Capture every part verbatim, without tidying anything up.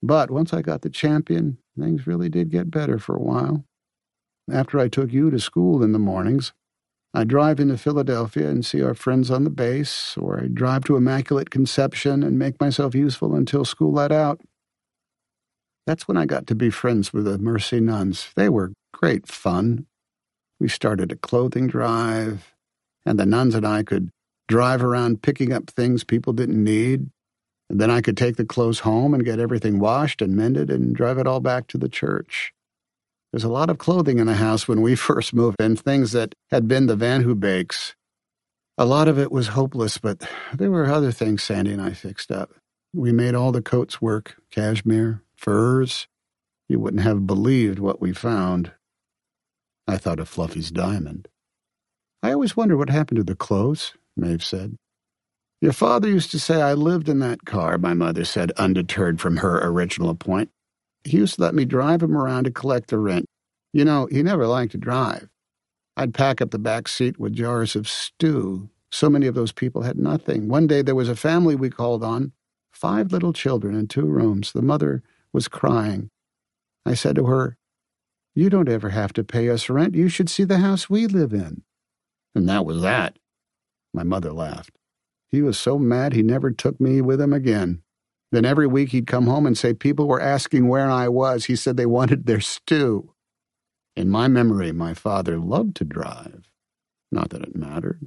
But once I got the Champion, things really did get better for a while. After I took you to school in the mornings, I'd drive into Philadelphia and see our friends on the base, or I'd drive to Immaculate Conception and make myself useful until school let out. That's when I got to be friends with the Mercy nuns. They were great fun. We started a clothing drive, and the nuns and I could drive around picking up things people didn't need, and then I could take the clothes home and get everything washed and mended and drive it all back to the church. There's a lot of clothing in the house when we first moved in, things that had been the Van Hoobeeks. A lot of it was hopeless, but there were other things Sandy and I fixed up. We made all the coats work, cashmere, furs. You wouldn't have believed what we found. I thought of Fluffy's diamond. I always wonder what happened to the clothes, Maeve said. Your father used to say I lived in that car, my mother said, undeterred from her original point. He used to let me drive him around to collect the rent. You know, he never liked to drive. I'd pack up the back seat with jars of stew. So many of those people had nothing. One day there was a family we called on, five little children in two rooms. The mother was crying. I said to her, You don't ever have to pay us rent. You should see the house we live in. And that was that. My mother laughed. He was so mad he never took me with him again. Then every week he'd come home and say people were asking where I was. He said they wanted their stew. In my memory, my father loved to drive. Not that it mattered.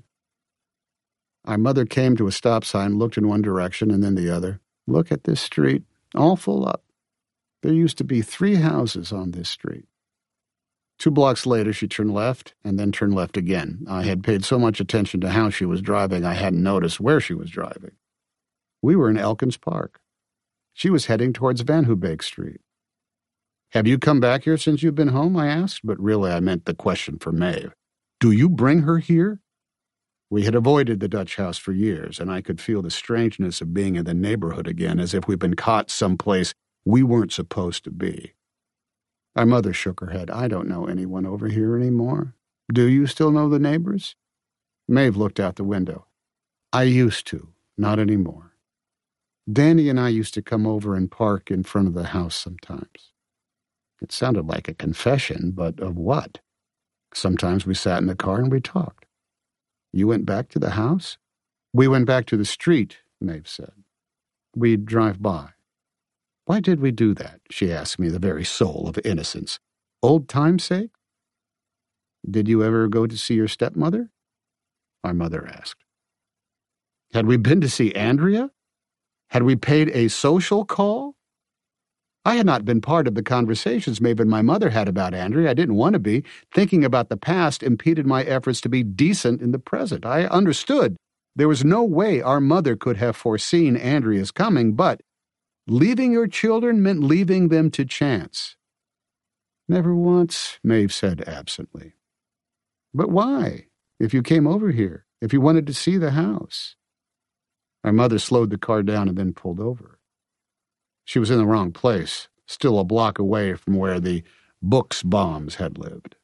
Our mother came to a stop sign, looked in one direction and then the other. Look at this street, all full up. There used to be three houses on this street. Two blocks later, she turned left and then turned left again. I had paid so much attention to how she was driving, I hadn't noticed where she was driving. We were in Elkins Park. She was heading towards Van Hoobeek Street. Have you come back here since you've been home? I asked, but really I meant the question for Maeve. Do you bring her here? We had avoided the Dutch house for years, and I could feel the strangeness of being in the neighborhood again, as if we'd been caught someplace we weren't supposed to be. Our mother shook her head. I don't know anyone over here anymore. Do you still know the neighbors? Maeve looked out the window. I used to, not anymore. Danny and I used to come over and park in front of the house sometimes. It sounded like a confession, but of what? Sometimes we sat in the car and we talked. You went back to the house? We went back to the street, Maeve said. We'd drive by. Why did we do that? She asked me, the very soul of innocence. Old time's sake? Did you ever go to see your stepmother? Our mother asked. Had we been to see Andrea? Had we paid a social call? I had not been part of the conversations Maeve and my mother had about Andrea. I didn't want to be. Thinking about the past impeded my efforts to be decent in the present. I understood there was no way our mother could have foreseen Andrea's coming, but leaving your children meant leaving them to chance. Never once, Maeve said absently. But why, if you came over here, if you wanted to see the house? Our mother slowed the car down and then pulled over. She was in the wrong place, still a block away from where the Buchsbaums had lived.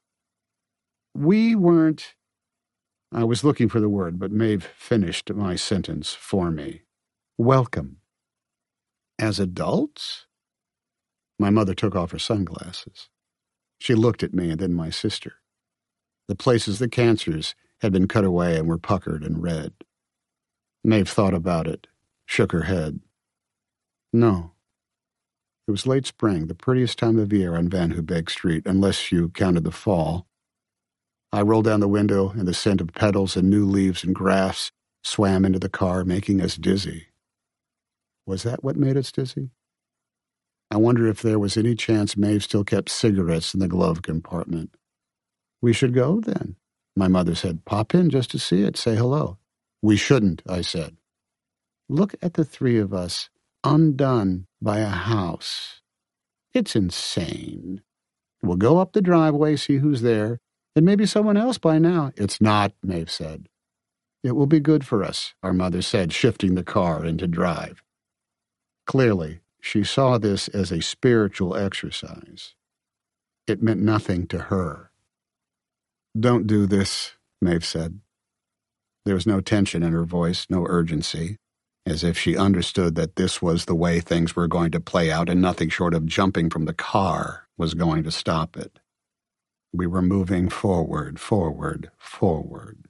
We weren't... I was looking for the word, but Maeve finished my sentence for me. Welcome. As adults? My mother took off her sunglasses. She looked at me and then my sister. The places the cancers had been cut away and were puckered and red. Maeve thought about it, shook her head. No. It was late spring, the prettiest time of year on Van Hoobeek Street, unless you counted the fall. I rolled down the window, and the scent of petals and new leaves and grass swam into the car, making us dizzy. Was that what made us dizzy? I wondered if there was any chance Maeve still kept cigarettes in the glove compartment. We should go, then, my mother said. Pop in just to see it, say hello. We shouldn't, I said. Look at the three of us, undone by a house. It's insane. We'll go up the driveway, see who's there. It may be someone else by now. It's not, Maeve said. It will be good for us, our mother said, shifting the car into drive. Clearly, she saw this as a spiritual exercise. It meant nothing to her. Don't do this, Maeve said. There was no tension in her voice, no urgency. as if she understood that this was the way things were going to play out and nothing short of jumping from the car was going to stop it. We were moving forward, forward, forward.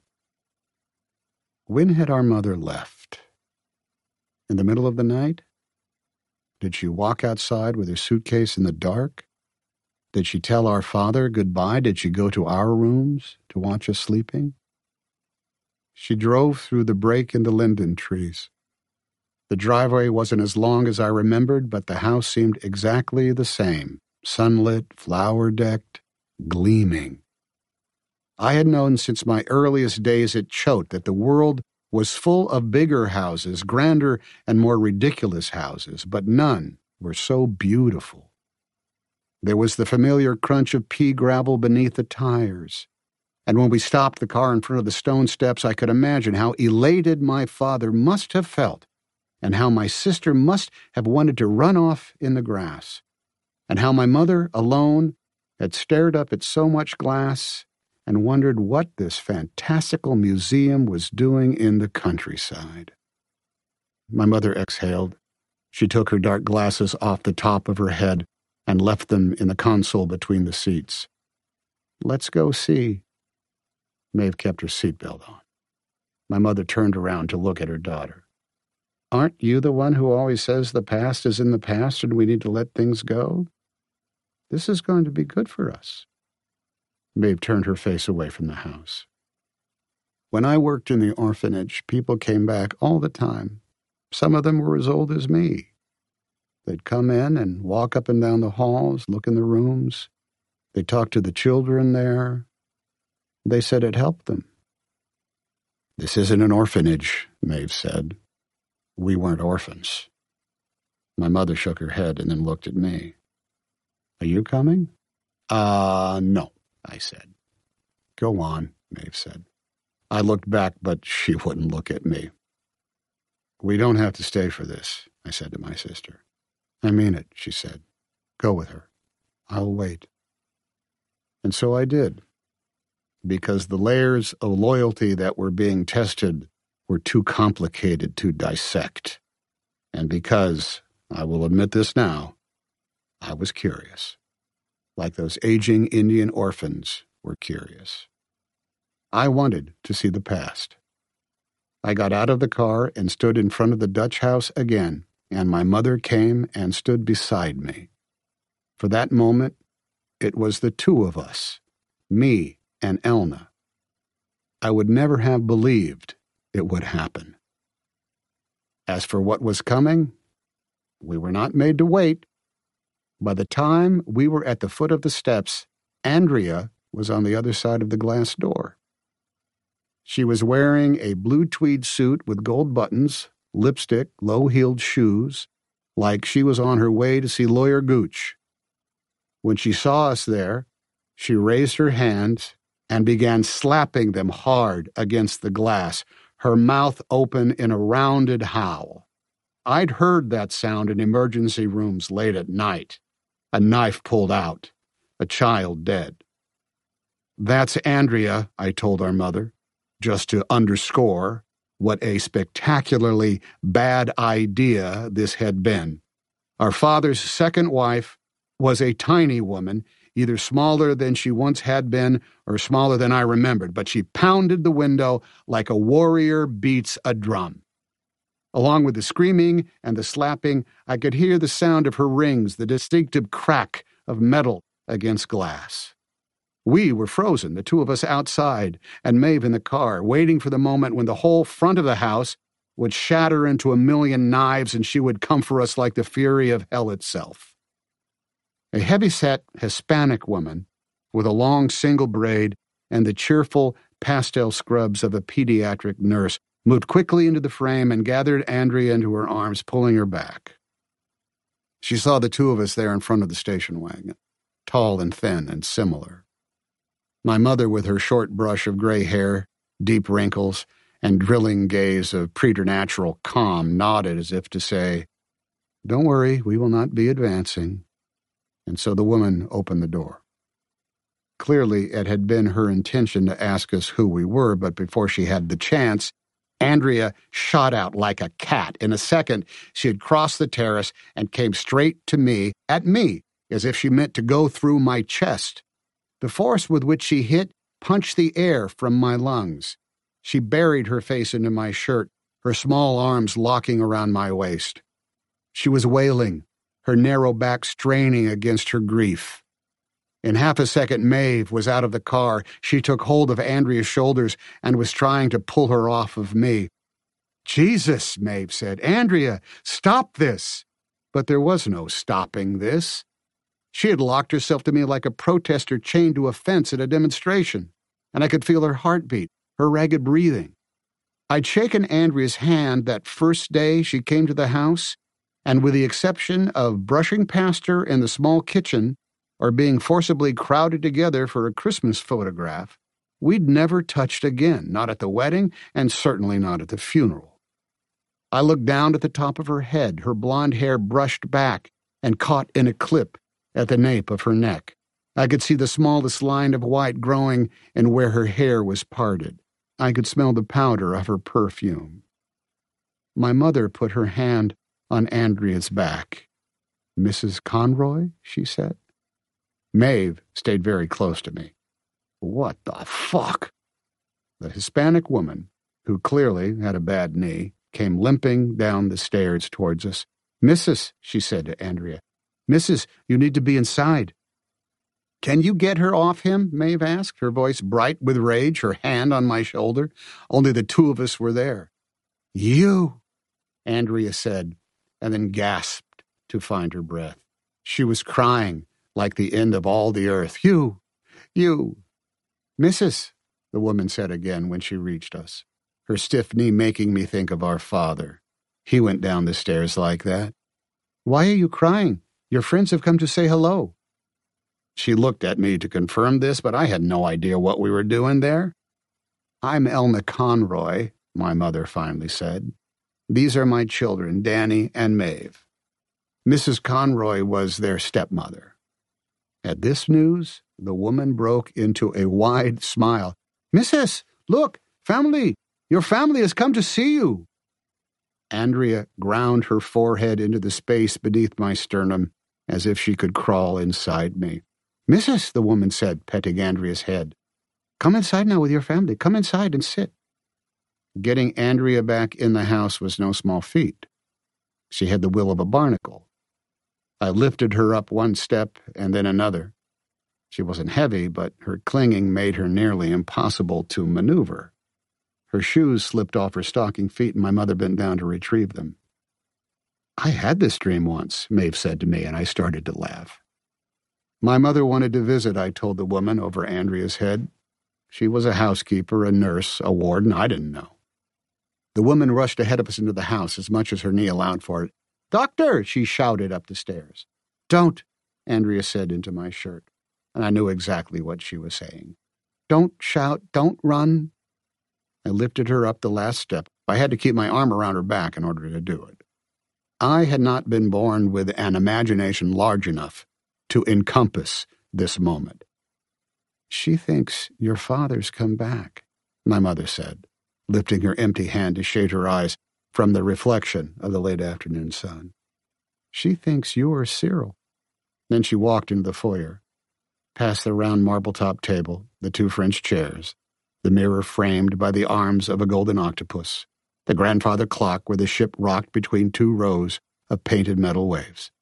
When had our mother left? In the middle of the night? Did she walk outside with her suitcase in the dark? Did she tell our father goodbye? Did she go to our rooms to watch us sleeping? She drove through the break in the linden trees. The driveway wasn't as long as I remembered, but the house seemed exactly the same, sunlit, flower-decked, gleaming. I had known since my earliest days at Choate that the world was full of bigger houses, grander and more ridiculous houses, but none were so beautiful. There was the familiar crunch of pea gravel beneath the tires, and when we stopped the car in front of the stone steps, I could imagine how elated my father must have felt, and how my sister must have wanted to run off in the grass, and how my mother, alone, had stared up at so much glass and wondered what this fantastical museum was doing in the countryside. My mother exhaled. She took her dark glasses off the top of her head and left them in the console between the seats. "Let's go see." Maeve kept her seatbelt on. My mother turned around to look at her daughter. "Aren't you the one who always says the past is in the past and we need to let things go? This is going to be good for us." Maeve turned her face away from the house. When I worked in the orphanage, people came back all the time. Some of them were as old as me. They'd come in and walk up and down the halls, look in the rooms. They'd talk to the children there. They said it helped them. "This isn't an orphanage," Maeve said. "We weren't orphans." My mother shook her head and then looked at me. "Are you coming?" Uh, no, I said. "Go on," Maeve said. I looked back, but she wouldn't look at me. "We don't have to stay for this," I said to my sister. "I mean it," she said. "Go with her. I'll wait." And so I did, because the layers of loyalty that were being tested were too complicated to dissect, and because, I will admit this now, I was curious, like those aging Indian orphans were curious. I wanted to see the past. I got out of the car and stood in front of the Dutch house again, and my mother came and stood beside me. For that moment, it was the two of us, me and Elna. I would never have believed it would happen. As for what was coming, we were not made to wait. By the time we were at the foot of the steps, Andrea was on the other side of the glass door. She was wearing a blue tweed suit with gold buttons, lipstick, low-heeled shoes, like she was on her way to see Lawyer Gooch. When she saw us there, she raised her hands and began slapping them hard against the glass, her mouth open in a rounded howl. I'd heard that sound in emergency rooms late at night. A knife pulled out, a child dead. "That's Andrea," I told our mother, just to underscore what a spectacularly bad idea this had been. Our father's second wife was a tiny woman, either smaller than she once had been or smaller than I remembered, but she pounded the window like a warrior beats a drum. Along with the screaming and the slapping, I could hear the sound of her rings, the distinctive crack of metal against glass. We were frozen, the two of us outside, and Maeve in the car, waiting for the moment when the whole front of the house would shatter into a million knives and she would come for us like the fury of hell itself. A heavy-set Hispanic woman, with a long single braid and the cheerful pastel scrubs of a pediatric nurse, moved quickly into the frame and gathered Andrea into her arms, pulling her back. She saw the two of us there in front of the station wagon, tall and thin and similar. My mother, with her short brush of gray hair, deep wrinkles, and drilling gaze of preternatural calm, nodded as if to say, "Don't worry, we will not be advancing." And so the woman opened the door. Clearly, it had been her intention to ask us who we were, but before she had the chance, Andrea shot out like a cat. In a second, she had crossed the terrace and came straight to me, at me, as if she meant to go through my chest. The force with which she hit punched the air from my lungs. She buried her face into my shirt, her small arms locking around my waist. She was wailing, her narrow back straining against her grief. In half a second, Maeve was out of the car. She took hold of Andrea's shoulders and was trying to pull her off of me. "Jesus," Maeve said. "Andrea, stop this." But there was no stopping this. She had locked herself to me like a protester chained to a fence at a demonstration, and I could feel her heartbeat, her ragged breathing. I'd shaken Andrea's hand that first day she came to the house, and with the exception of brushing past her in the small kitchen or being forcibly crowded together for a Christmas photograph, we'd never touched again, not at the wedding and certainly not at the funeral. I looked down at the top of her head, her blonde hair brushed back and caught in a clip at the nape of her neck. I could see the smallest line of white growing in where her hair was parted. I could smell the powder of her perfume. My mother put her hand on Andrea's back. "Missus Conroy?" she said. Maeve stayed very close to me. "What the fuck?" The Hispanic woman, who clearly had a bad knee, came limping down the stairs towards us. "Missus," she said to Andrea, "Missus, you need to be inside." "Can you get her off him?" Maeve asked, her voice bright with rage, her hand on my shoulder. Only the two of us were there. "You," Andrea said, and then gasped to find her breath. She was crying like the end of all the earth. "You, you." "Missus," the woman said again when she reached us, her stiff knee making me think of our father. He went down the stairs like that. "Why are you crying? Your friends have come to say hello." She looked at me to confirm this, but I had no idea what we were doing there. "I'm Elna Conroy," my mother finally said. "These are my children, Danny and Maeve." Missus Conroy was their stepmother. At this news, the woman broke into a wide smile. "Missus, look, family, your family has come to see you." Andrea ground her forehead into the space beneath my sternum as if she could crawl inside me. "Missus," the woman said, petting Andrea's head, "come inside now with your family. Come inside and sit." Getting Andrea back in the house was no small feat. She had the will of a barnacle. I lifted her up one step and then another. She wasn't heavy, but her clinging made her nearly impossible to maneuver. Her shoes slipped off her stocking feet, and my mother bent down to retrieve them. "I had this dream once," Maeve said to me, and I started to laugh. My mother wanted to visit, I told the woman over Andrea's head. She was a housekeeper, a nurse, a warden, I didn't know. The woman rushed ahead of us into the house as much as her knee allowed for it. "Doctor!" she shouted up the stairs. "Don't," Andrea said into my shirt, and I knew exactly what she was saying. "Don't shout, don't run." I lifted her up the last step. I had to keep my arm around her back in order to do it. I had not been born with an imagination large enough to encompass this moment. "She thinks your father's come back," my mother said, lifting her empty hand to shade her eyes from the reflection of the late afternoon sun. "She thinks you're Cyril." Then she walked into the foyer, past the round marble-top table, the two French chairs, the mirror framed by the arms of a golden octopus, the grandfather clock where the ship rocked between two rows of painted metal waves.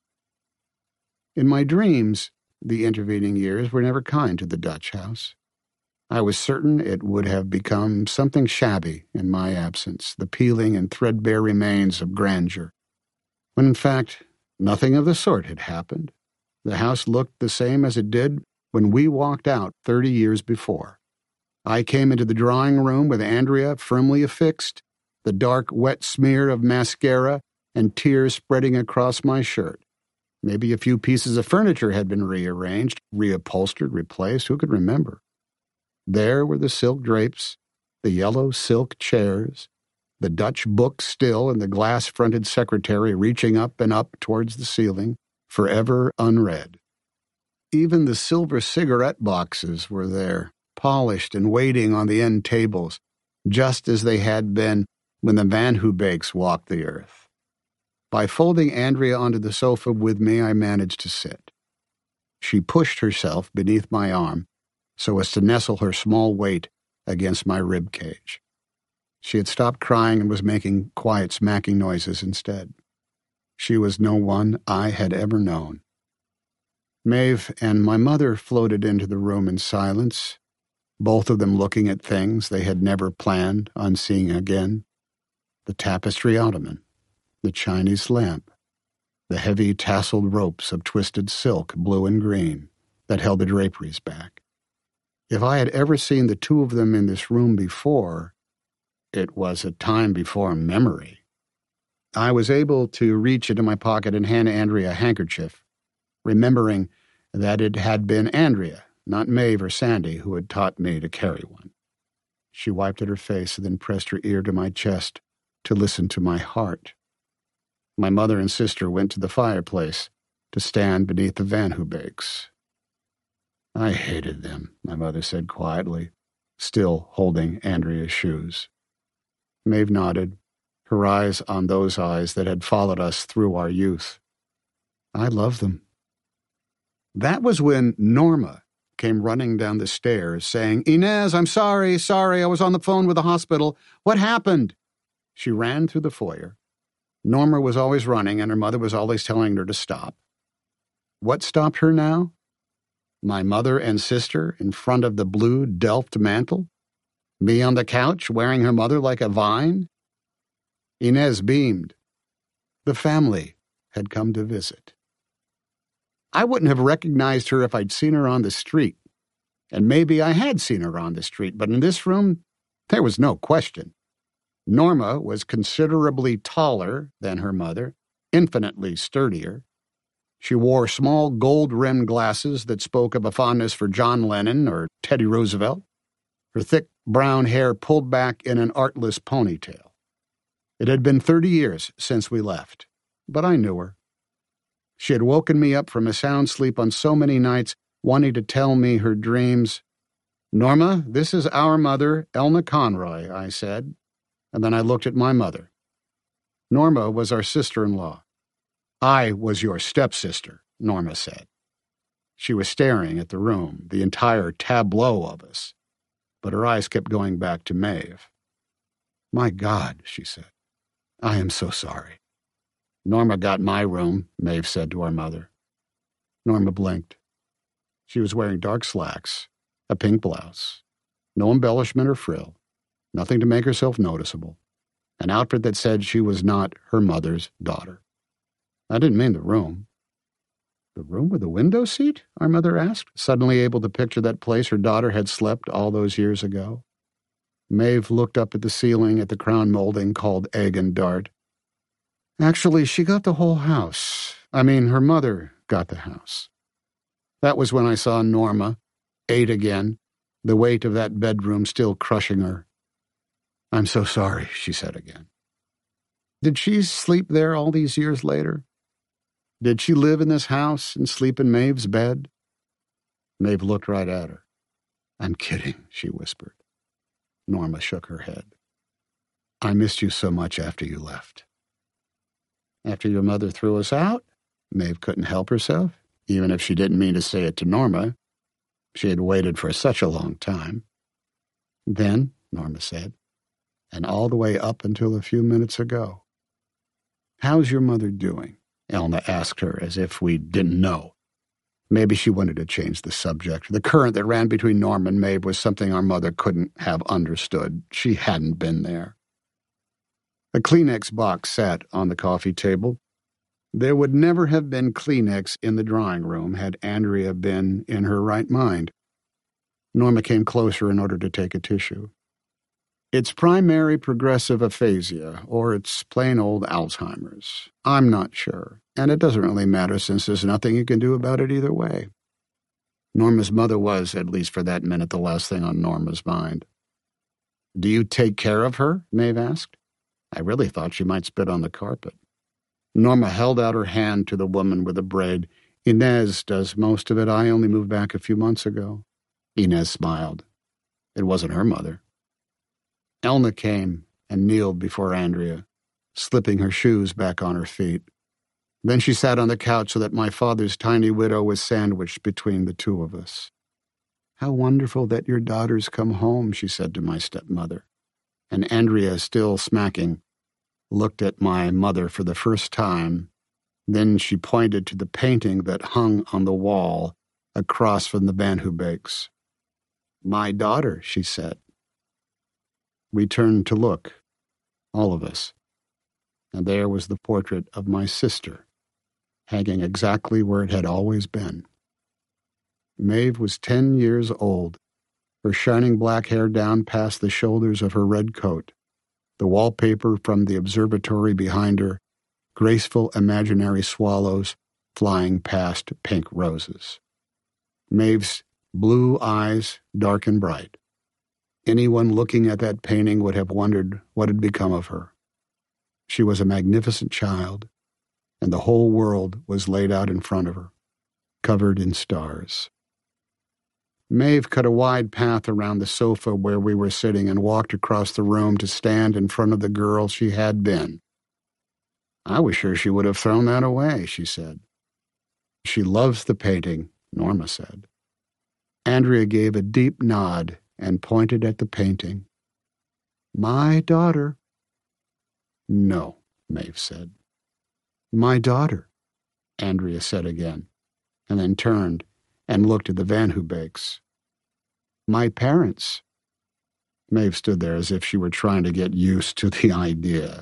In my dreams, the intervening years were never kind to the Dutch house. I was certain it would have become something shabby in my absence, the peeling and threadbare remains of grandeur, when in fact nothing of the sort had happened. The house looked the same as it did when we walked out thirty years before. I came into the drawing room with Andrea firmly affixed, the dark, wet smear of mascara and tears spreading across my shirt. Maybe a few pieces of furniture had been rearranged, reupholstered, replaced, who could remember? There were the silk drapes, the yellow silk chairs, the Dutch book still, and the glass-fronted secretary reaching up and up towards the ceiling, forever unread. Even the silver cigarette boxes were there, polished and waiting on the end tables, just as they had been when the Van Hubakes walked the earth. By folding Andrea onto the sofa with me, I managed to sit. She pushed herself beneath my arm so as to nestle her small weight against my rib cage. She had stopped crying and was making quiet smacking noises instead. She was no one I had ever known. Maeve and my mother floated into the room in silence, both of them looking at things they had never planned on seeing again. The tapestry ottoman, the Chinese lamp, the heavy tasseled ropes of twisted silk, blue and green, that held the draperies back. If I had ever seen the two of them in this room before, it was a time before memory. I was able to reach into my pocket and hand Andrea a handkerchief, remembering that it had been Andrea, not Maeve or Sandy, who had taught me to carry one. She wiped at her face and then pressed her ear to my chest to listen to my heart. My mother and sister went to the fireplace to stand beneath the Van Hubakes. I hated them, my mother said quietly, still holding Andrea's shoes. Maeve nodded, her eyes on those eyes that had followed us through our youth. I love them. That was when Norma came running down the stairs, saying, "Inez, I'm sorry, sorry, I was on the phone with the hospital. What happened?" She ran through the foyer. Norma was always running, and her mother was always telling her to stop. What stopped her now? My mother and sister in front of the blue Delft mantel? Me on the couch, wearing her mother like a vine? Inez beamed. The family had come to visit. I wouldn't have recognized her if I'd seen her on the street. And maybe I had seen her on the street, but in this room, there was no question. Norma was considerably taller than her mother, infinitely sturdier. She wore small gold-rimmed glasses that spoke of a fondness for John Lennon or Teddy Roosevelt. Her thick brown hair pulled back in an artless ponytail. It had been thirty years since we left, but I knew her. She had woken me up from a sound sleep on so many nights, wanting to tell me her dreams. "Norma, this is our mother, Elna Conroy," I said, and then I looked at my mother. Norma was our sister-in-law. "I was your stepsister," Norma said. She was staring at the room, the entire tableau of us, but her eyes kept going back to Maeve. "My God," she said, "I am so sorry." "Norma got my room," Maeve said to our mother. Norma blinked. She was wearing dark slacks, a pink blouse, no embellishment or frill, nothing to make herself noticeable, an outfit that said she was not her mother's daughter. I didn't mean the room. "The room with the window seat?" our mother asked, suddenly able to picture that place her daughter had slept all those years ago. Maeve looked up at the ceiling at the crown molding called Egg and Dart. "Actually, she got the whole house. I mean, her mother got the house." That was when I saw Norma, eight again, the weight of that bedroom still crushing her. "I'm so sorry," she said again. Did she sleep there all these years later? Did she live in this house and sleep in Maeve's bed? Maeve looked right at her. "I'm kidding," she whispered. Norma shook her head. "I missed you so much after you left." "After your mother threw us out?" Maeve couldn't help herself, even if she didn't mean to say it to Norma. She had waited for such a long time. "Then," Norma said, "and all the way up until a few minutes ago." "How's your mother doing?" Elna asked her as if we didn't know. Maybe she wanted to change the subject. The current that ran between Norma and Maeve was something our mother couldn't have understood. She hadn't been there. A Kleenex box sat on the coffee table. There would never have been Kleenex in the drawing room had Andrea been in her right mind. Norma came closer in order to take a tissue. "It's primary progressive aphasia, or it's plain old Alzheimer's. I'm not sure, and it doesn't really matter since there's nothing you can do about it either way." Norma's mother was, at least for that minute, the last thing on Norma's mind. "Do you take care of her?" Maeve asked. I really thought she might spit on the carpet. Norma held out her hand to the woman with the braid. "Inez does most of it. I only moved back a few months ago." Inez smiled. It wasn't her mother. Elna came and kneeled before Andrea, slipping her shoes back on her feet. Then she sat on the couch so that my father's tiny widow was sandwiched between the two of us. "How wonderful that your daughter's come home," she said to my stepmother. And Andrea, still smacking, looked at my mother for the first time. Then she pointed to the painting that hung on the wall across from the Van Hubecks. "My daughter," she said. We turned to look, all of us, and there was the portrait of my sister, hanging exactly where it had always been. Maeve was ten years old, her shining black hair down past the shoulders of her red coat, the wallpaper from the observatory behind her, graceful imaginary swallows flying past pink roses. Maeve's blue eyes dark and bright. Anyone looking at that painting would have wondered what had become of her. She was a magnificent child, and the whole world was laid out in front of her, covered in stars. Maeve cut a wide path around the sofa where we were sitting and walked across the room to stand in front of the girl she had been. "I was sure she would have thrown that away," she said. "She loves the painting," Norma said. Andrea gave a deep nod and pointed at the painting. "My daughter." "No," Maeve said. "My daughter," Andrea said again, and then turned and looked at the Van Hubecks. "My parents." Maeve stood there as if she were trying to get used to the idea.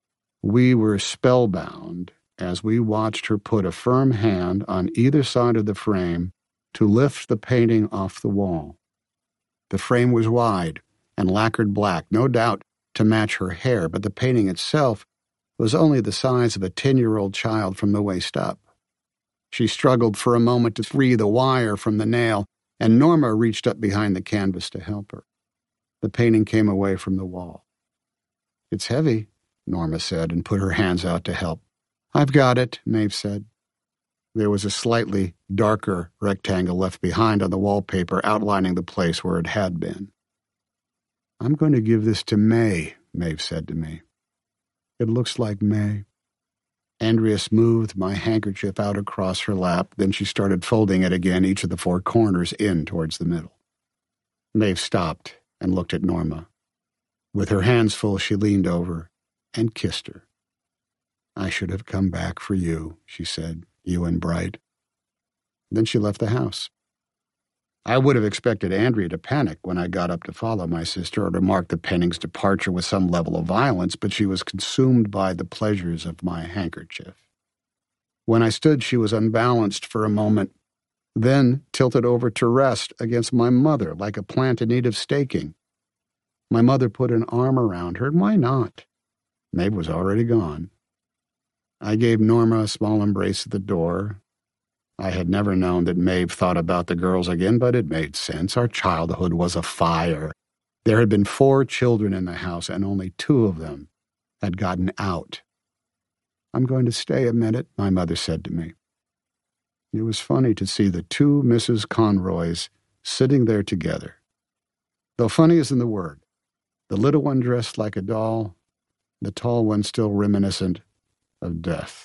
We were spellbound as we watched her put a firm hand on either side of the frame to lift the painting off the wall. The frame was wide and lacquered black, no doubt to match her hair, but the painting itself was only the size of a ten-year-old child from the waist up. She struggled for a moment to free the wire from the nail, and Norma reached up behind the canvas to help her. The painting came away from the wall. "It's heavy," Norma said, and put her hands out to help. "I've got it," Maeve said. There was a slightly darker rectangle left behind on the wallpaper outlining the place where it had been. "I'm going to give this to May," Maeve said to me. "It looks like May." Andrea smoothed my handkerchief out across her lap, then she started folding it again, each of the four corners in towards the middle. Maeve stopped and looked at Norma. With her hands full, she leaned over and kissed her. "I should have come back for you," she said, "you and Bright." Then she left the house. I would have expected Andrea to panic when I got up to follow my sister or to mark the painting's departure with some level of violence, but she was consumed by the pleasures of my handkerchief. When I stood, she was unbalanced for a moment, then tilted over to rest against my mother like a plant in need of staking. My mother put an arm around her, and why not? Maeve was already gone. I gave Norma a small embrace at the door. I had never known that Maeve thought about the girls again, but it made sense. Our childhood was afire. There had been four children in the house, and only two of them had gotten out. "I'm going to stay a minute," my mother said to me. It was funny to see the two Missus Conroys sitting there together. Though funny isn't the word. The little one dressed like a doll, the tall one still reminiscent of death.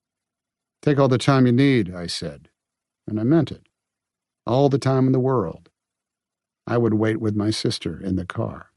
"Take all the time you need," I said, and I meant it. All the time in the world. I would wait with my sister in the car.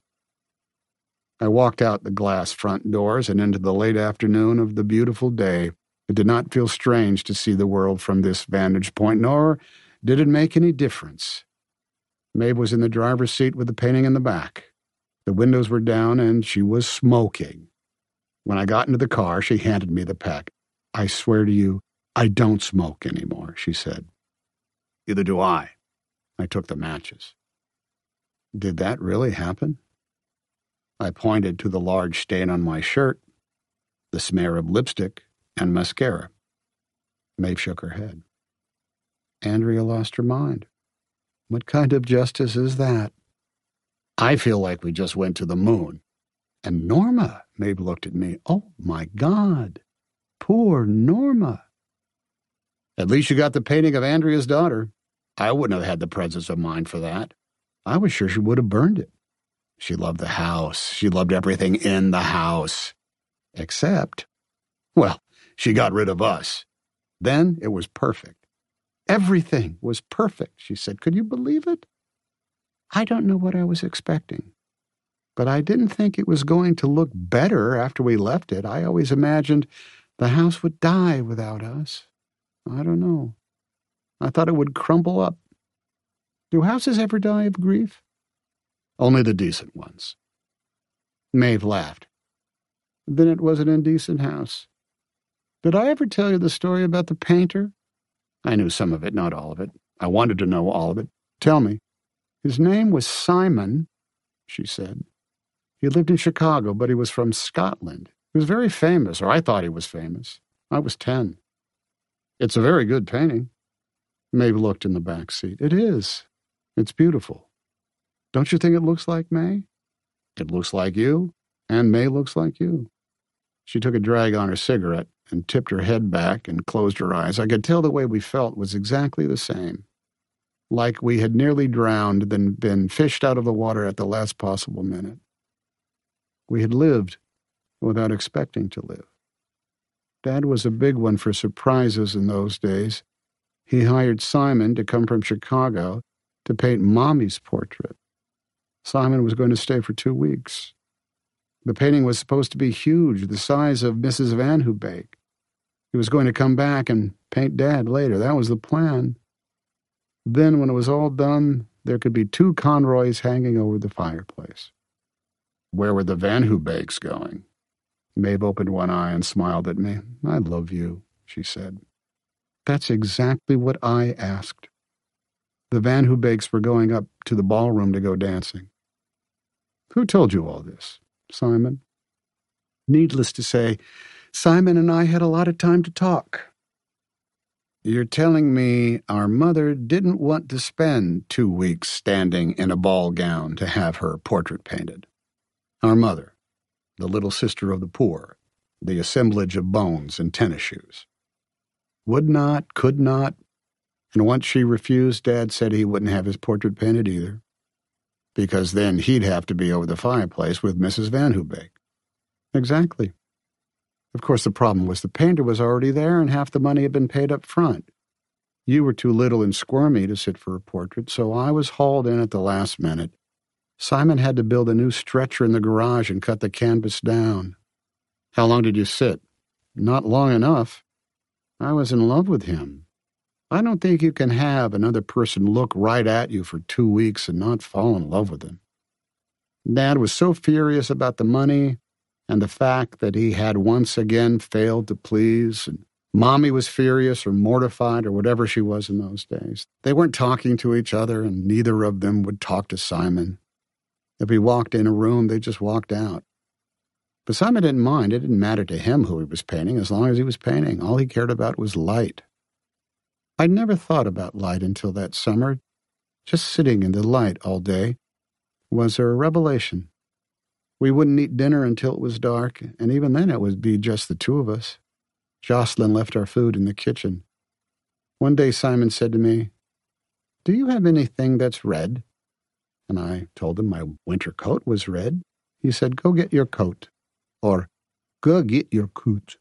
I walked out the glass front doors and into the late afternoon of the beautiful day. It did not feel strange to see the world from this vantage point, nor did it make any difference. Maeve was in the driver's seat with the painting in the back. The windows were down, and she was smoking. When I got into the car, she handed me the pack. "I swear to you, I don't smoke anymore," she said. "Neither do I." I took the matches. Did that really happen? I pointed to the large stain on my shirt, the smear of lipstick, and mascara. Maeve shook her head. Andrea lost her mind. "What kind of justice is that?" "I feel like we just went to the moon." "And Norma," Maeve looked at me. "Oh, my God. Poor Norma." "At least you got the painting of Andrea's daughter. I wouldn't have had the presence of mind for that. I was sure she would have burned it." She loved the house. She loved everything in the house. Except, well, she got rid of us. Then it was perfect. Everything was perfect, she said. Could you believe it? I don't know what I was expecting. But I didn't think it was going to look better after we left it. I always imagined the house would die without us. I don't know. I thought it would crumble up. Do houses ever die of grief? Only the decent ones. Maeve laughed. Then it was an indecent house. Did I ever tell you the story about the painter? I knew some of it, not all of it. I wanted to know all of it. Tell me. His name was Simon, she said. He lived in Chicago, but he was from Scotland. He was very famous, or I thought he was famous. I was ten. It's a very good painting. Maeve looked in the back seat. It is. It's beautiful. Don't you think it looks like May? It looks like you, and May looks like you. She took a drag on her cigarette and tipped her head back and closed her eyes. I could tell the way we felt was exactly the same. Like we had nearly drowned, then been fished out of the water at the last possible minute. We had lived without expecting to live. Dad was a big one for surprises in those days. He hired Simon to come from Chicago to paint Mommy's portrait. Simon was going to stay for two weeks. The painting was supposed to be huge, the size of Missus Van Hoobeek. He was going to come back and paint Dad later. That was the plan. Then, when it was all done, there could be two Conroys hanging over the fireplace. Where were the Van Hoobeeks going? Maeve opened one eye and smiled at me. I love you, she said. That's exactly what I asked. The Van Hoobeeks were going up to the ballroom to go dancing. Who told you all this? Simon? Needless to say, Simon and I had a lot of time to talk. You're telling me our mother didn't want to spend two weeks standing in a ball gown to have her portrait painted. Our mother, the little sister of the poor, the assemblage of bones and tennis shoes. Would not, could not, and once she refused, Dad said he wouldn't have his portrait painted either, because then he'd have to be over the fireplace with Missus Van Hoobeek. Exactly. Of course, the problem was the painter was already there and half the money had been paid up front. You were too little and squirmy to sit for a portrait, so I was hauled in at the last minute. Simon had to build a new stretcher in the garage and cut the canvas down. How long did you sit? Not long enough. I was in love with him. I don't think you can have another person look right at you for two weeks and not fall in love with him. Dad was so furious about the money and the fact that he had once again failed to please, and Mommy was furious or mortified or whatever she was in those days. They weren't talking to each other, and neither of them would talk to Simon. If he walked in a room, they just walked out. But Simon didn't mind. It didn't matter to him who he was painting, as long as he was painting. All he cared about was light. I'd never thought about light until that summer. Just sitting in the light all day was a revelation. We wouldn't eat dinner until it was dark, and even then it would be just the two of us. Jocelyn left our food in the kitchen. One day Simon said to me, "Do you have anything that's red?" And I told him my winter coat was red. He said, "Go get your coat," or "Go get your coat."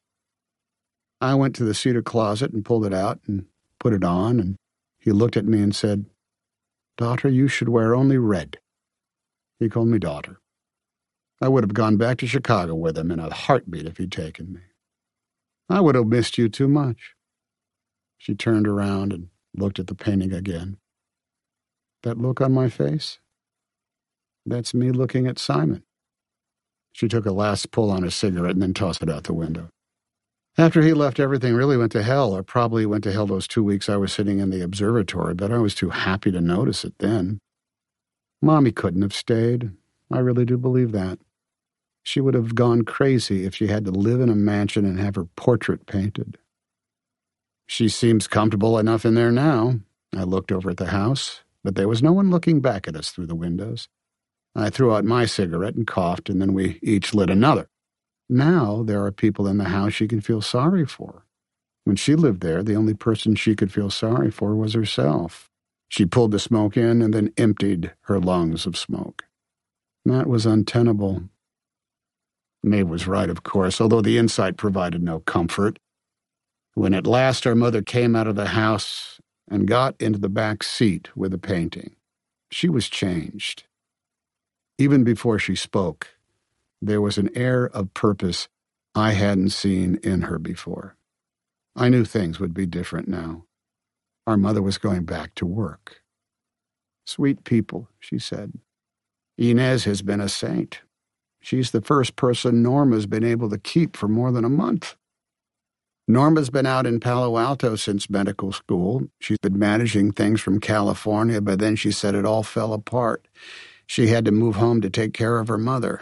I went to the cedar closet and pulled it out and put it on, and he looked at me and said, "Daughter, you should wear only red." He called me daughter. I would have gone back to Chicago with him in a heartbeat if he'd taken me. I would have missed you too much. She turned around and looked at the painting again. That look on my face? That's me looking at Simon. She took a last pull on a cigarette and then tossed it out the window. After he left, everything really went to hell, or probably went to hell those two weeks I was sitting in the observatory, but I was too happy to notice it then. Mommy couldn't have stayed. I really do believe that. She would have gone crazy if she had to live in a mansion and have her portrait painted. She seems comfortable enough in there now. I looked over at the house, but there was no one looking back at us through the windows. I threw out my cigarette and coughed, and then we each lit another. Now there are people in the house she can feel sorry for. When she lived there, the only person she could feel sorry for was herself. She pulled the smoke in and then emptied her lungs of smoke. That was untenable. Maeve was right, of course, although the insight provided no comfort. When at last our mother came out of the house and got into the back seat with the painting, she was changed. Even before she spoke, there was an air of purpose I hadn't seen in her before. I knew things would be different now. Our mother was going back to work. "Sweet people," she said. "Inez has been a saint. She's the first person Norma's been able to keep for more than a month. Norma's been out in Palo Alto since medical school. She's been managing things from California, but then she said it all fell apart. She had to move home to take care of her mother."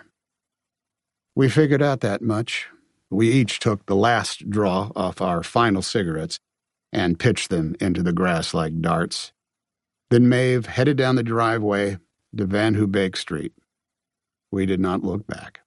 We figured out that much. We each took the last draw off our final cigarettes and pitched them into the grass like darts. Then Maeve headed down the driveway to Van Hubeke Street. We did not look back.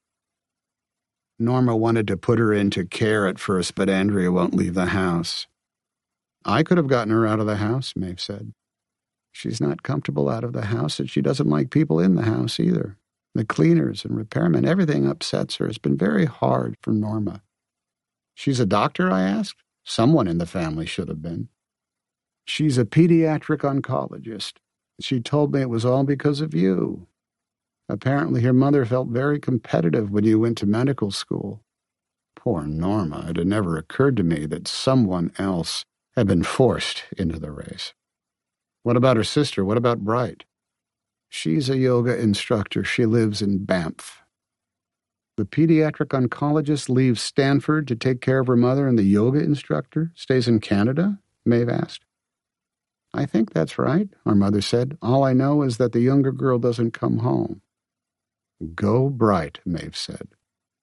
Norma wanted to put her into care at first, but Andrea won't leave the house. "I could have gotten her out of the house," Maeve said. "She's not comfortable out of the house, and she doesn't like people in the house either. The cleaners and repairmen, everything upsets her. It's been very hard for Norma." "She's a doctor?" I asked. "Someone in the family should have been." "She's a pediatric oncologist. She told me it was all because of you. Apparently her mother felt very competitive when you went to medical school." Poor Norma. It had never occurred to me that someone else had been forced into the race. "What about her sister? What about Bright?" "She's a yoga instructor. She lives in Banff." "The pediatric oncologist leaves Stanford to take care of her mother, and the yoga instructor stays in Canada?" Maeve asked. "I think that's right," our mother said. "All I know is that the younger girl doesn't come home." "Go Bright," Maeve said.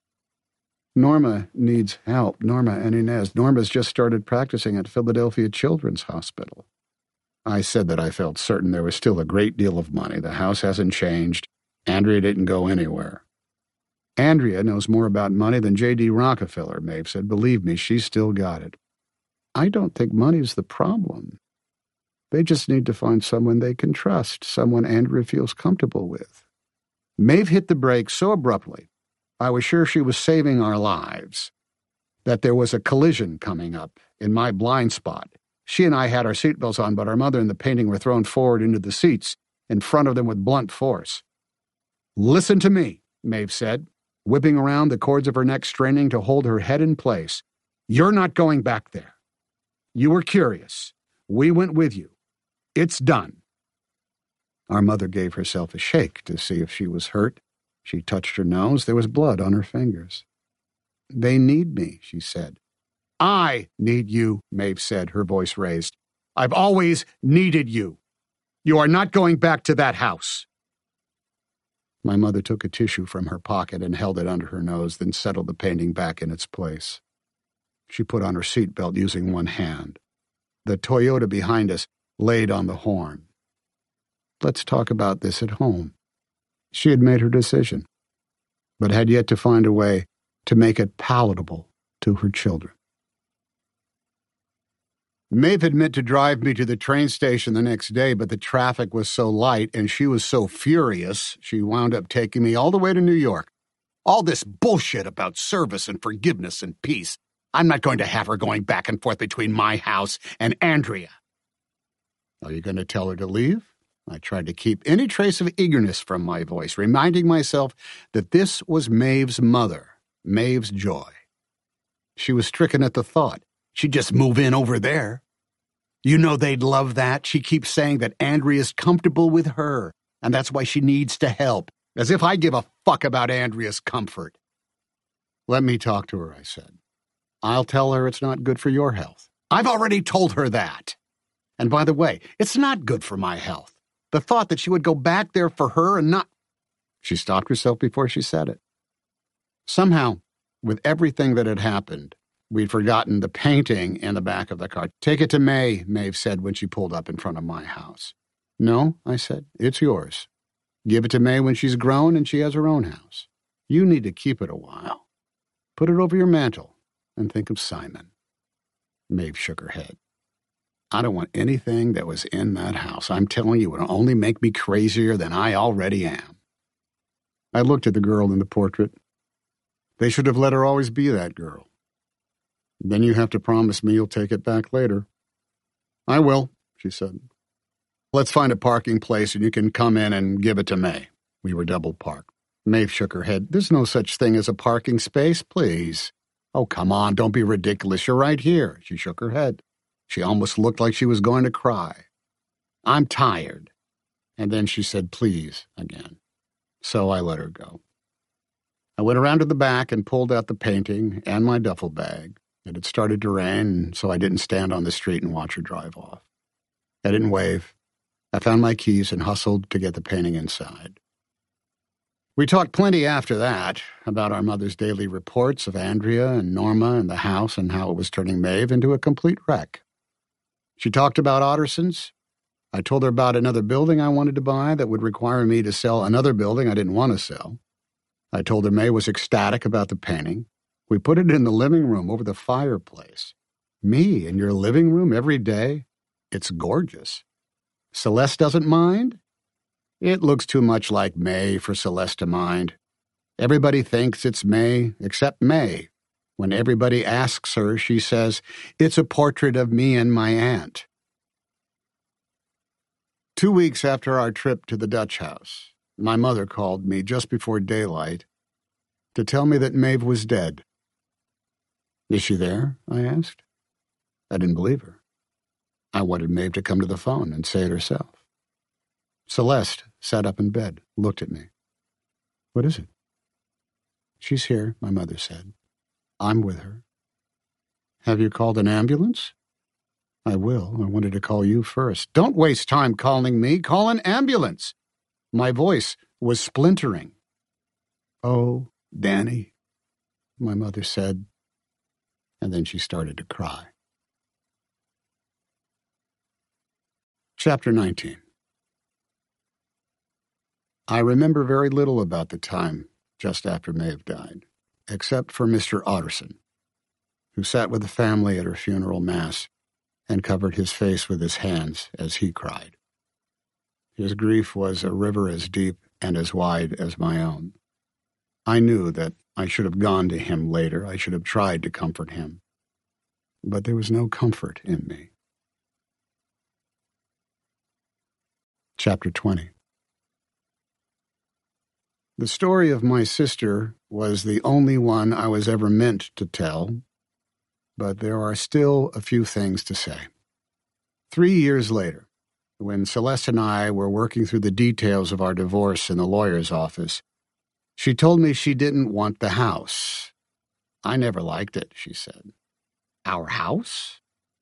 "Norma needs help, Norma and Inez. Norma's just started practicing at Philadelphia Children's Hospital." I said that I felt certain there was still a great deal of money. The house hasn't changed. Andrea didn't go anywhere. "Andrea knows more about money than J D Rockefeller," Maeve said. "Believe me, she's still got it." "I don't think money's the problem. They just need to find someone they can trust, someone Andrea feels comfortable with." Maeve hit the brakes so abruptly, I was sure she was saving our lives, that there was a collision coming up in my blind spot. She and I had our seatbelts on, but our mother and the painting were thrown forward into the seats, in front of them with blunt force. "Listen to me," Maeve said, whipping around, the cords of her neck straining to hold her head in place. "You're not going back there. You were curious. We went with you. It's done." Our mother gave herself a shake to see if she was hurt. She touched her nose. There was blood on her fingers. "They need me," she said. "I need you," Maeve said, her voice raised. "I've always needed you. You are not going back to that house." My mother took a tissue from her pocket and held it under her nose, then settled the painting back in its place. She put on her seatbelt using one hand. The Toyota behind us laid on the horn. "Let's talk about this at home." She had made her decision, but had yet to find a way to make it palatable to her children. Maeve had meant to drive me to the train station the next day, but the traffic was so light and she was so furious, she wound up taking me all the way to New York. All this bullshit about service and forgiveness and peace. I'm not going to have her going back and forth between my house and Andrea. "Are you going to tell her to leave?" I tried to keep any trace of eagerness from my voice, reminding myself that this was Maeve's mother, Maeve's joy. She was stricken at the thought. She'd just move in over there. "You know they'd love that. She keeps saying that Andrea's comfortable with her, and that's why she needs to help. As if I give a fuck about Andrea's comfort." "Let me talk to her," I said. "I'll tell her it's not good for your health." "I've already told her that. And by the way, it's not good for my health. The thought that she would go back there for her and not—" She stopped herself before she said it. Somehow, with everything that had happened, we'd forgotten the painting in the back of the car. "Take it to May," Maeve said when she pulled up in front of my house. "No," I said, "it's yours. Give it to May when she's grown and she has her own house. You need to keep it a while. Put it over your mantel and think of Simon." Maeve shook her head. "I don't want anything that was in that house. I'm telling you, it will only make me crazier than I already am." I looked at the girl in the portrait. They should have let her always be that girl. Then you have to promise me you'll take it back later. I will, she said. Let's find a parking place and you can come in and give it to May. We were double parked. Maeve shook her head. There's no such thing as a parking space, please. Oh, come on, don't be ridiculous. You're right here. She shook her head. She almost looked like she was going to cry. I'm tired. And then she said, please, again. So I let her go. I went around to the back and pulled out the painting and my duffel bag. It had started to rain, so I didn't stand on the street and watch her drive off. I didn't wave. I found my keys and hustled to get the painting inside. We talked plenty after that about our mother's daily reports of Andrea and Norma and the house and how it was turning Maeve into a complete wreck. She talked about Otterson's. I told her about another building I wanted to buy that would require me to sell another building I didn't want to sell. I told her May was ecstatic about the painting. We put it in the living room over the fireplace. Me in your living room every day? It's gorgeous. Celeste doesn't mind? It looks too much like May for Celeste to mind. Everybody thinks it's May, except May. When everybody asks her, she says, it's a portrait of me and my aunt. Two weeks after our trip to the Dutch house, my mother called me just before daylight to tell me that Maeve was dead. Is she there? I asked. I didn't believe her. I wanted Maeve to come to the phone and say it herself. Celeste sat up in bed, looked at me. What is it? She's here, my mother said. I'm with her. Have you called an ambulance? I will. I wanted to call you first. Don't waste time calling me. Call an ambulance. My voice was splintering. Oh, Danny, my mother said, and then she started to cry. Chapter nineteen. I remember very little about the time just after Maeve died, except for Mister Otterson, who sat with the family at her funeral mass and covered his face with his hands as he cried. His grief was a river as deep and as wide as my own. I knew that I should have gone to him later. I should have tried to comfort him. But there was no comfort in me. Chapter twenty. The story of my sister was the only one I was ever meant to tell, but there are still a few things to say. Three years later, when Celeste and I were working through the details of our divorce in the lawyer's office, she told me she didn't want the house. I never liked it, she said. Our house?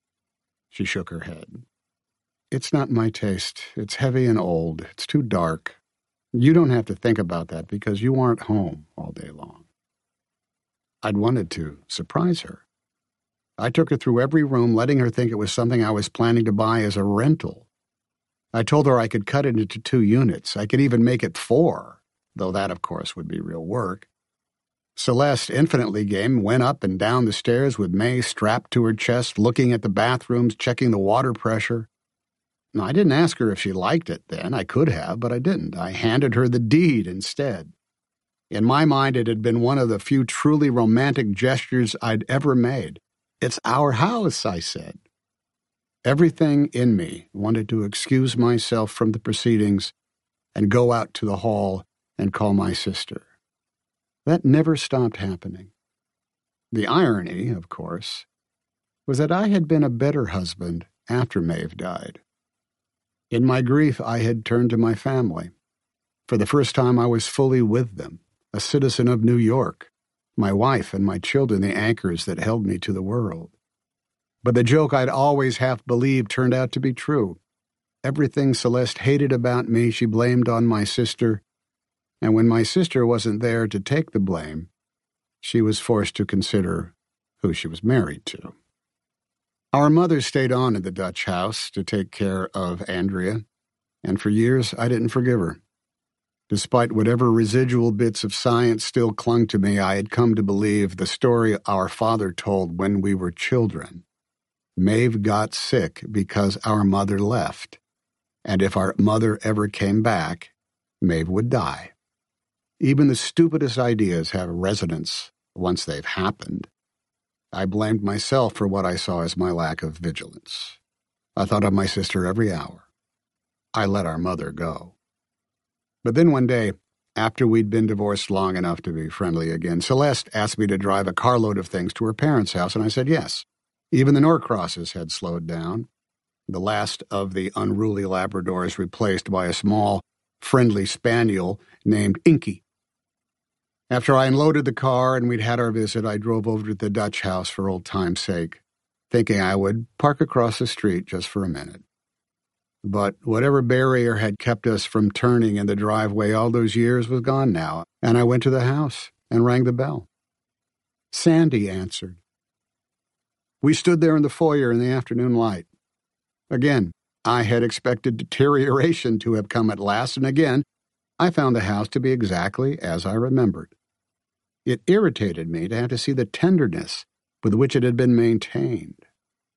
She shook her head. It's not my taste. It's heavy and old. It's too dark. You don't have to think about that because you aren't home all day long. I'd wanted to surprise her. I took her through every room, letting her think it was something I was planning to buy as a rental. I told her I could cut it into two units. I could even make it four, though that, of course, would be real work. Celeste, infinitely game, went up and down the stairs with May strapped to her chest, looking at the bathrooms, checking the water pressure. I didn't ask her if she liked it then. I could have, but I didn't. I handed her the deed instead. In my mind, it had been one of the few truly romantic gestures I'd ever made. It's our house, I said. Everything in me wanted to excuse myself from the proceedings and go out to the hall and call my sister. That never stopped happening. The irony, of course, was that I had been a better husband after Maeve died. In my grief, I had turned to my family. For the first time, I was fully with them, a citizen of New York, my wife and my children the anchors that held me to the world. But the joke I'd always half believed turned out to be true. Everything Celeste hated about me she blamed on my sister, and when my sister wasn't there to take the blame, she was forced to consider who she was married to. Our mother stayed on at the Dutch house to take care of Andrea, and for years I didn't forgive her. Despite whatever residual bits of science still clung to me, I had come to believe the story our father told when we were children. Maeve got sick because our mother left, and if our mother ever came back, Maeve would die. Even the stupidest ideas have resonance once they've happened. I blamed myself for what I saw as my lack of vigilance. I thought of my sister every hour. I let our mother go. But then one day, after we'd been divorced long enough to be friendly again, Celeste asked me to drive a carload of things to her parents' house, and I said yes. Even the Norcrosses had slowed down. The last of the unruly Labradors replaced by a small, friendly spaniel named Inky. After I unloaded the car and we'd had our visit, I drove over to the Dutch house for old time's sake, thinking I would park across the street just for a minute. But whatever barrier had kept us from turning in the driveway all those years was gone now, and I went to the house and rang the bell. Sandy answered. We stood there in the foyer in the afternoon light. Again, I had expected deterioration to have come at last, and again, I found the house to be exactly as I remembered. It irritated me to have to see the tenderness with which it had been maintained.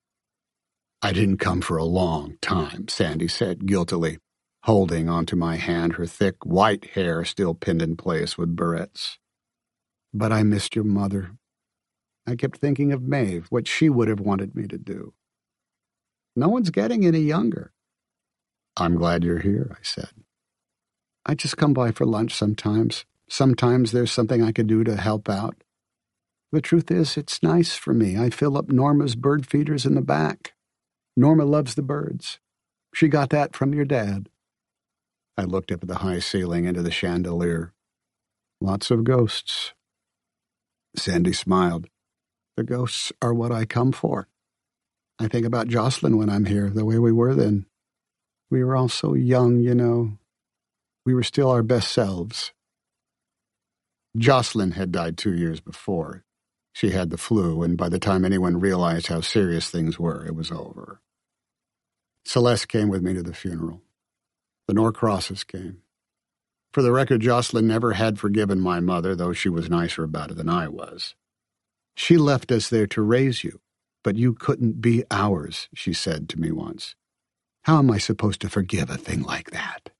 I didn't come for a long time, Sandy said guiltily, holding onto my hand, her thick white hair still pinned in place with barrettes. But I missed your mother. I kept thinking of Maeve, what she would have wanted me to do. No one's getting any younger. I'm glad you're here, I said. I just come by for lunch sometimes. Sometimes there's something I could do to help out. The truth is, it's nice for me. I fill up Norma's bird feeders in the back. Norma loves the birds. She got that from your dad. I looked up at the high ceiling into the chandelier. Lots of ghosts. Sandy smiled. The ghosts are what I come for. I think about Jocelyn when I'm here, the way we were then. We were all so young, you know. We were still our best selves. Jocelyn had died two years before. She had the flu, and by the time anyone realized how serious things were, it was over. Celeste came with me to the funeral. The Norcrosses came. For the record, Jocelyn never had forgiven my mother, though she was nicer about it than I was. She left us there to raise you, but you couldn't be ours, she said to me once. How am I supposed to forgive a thing like that?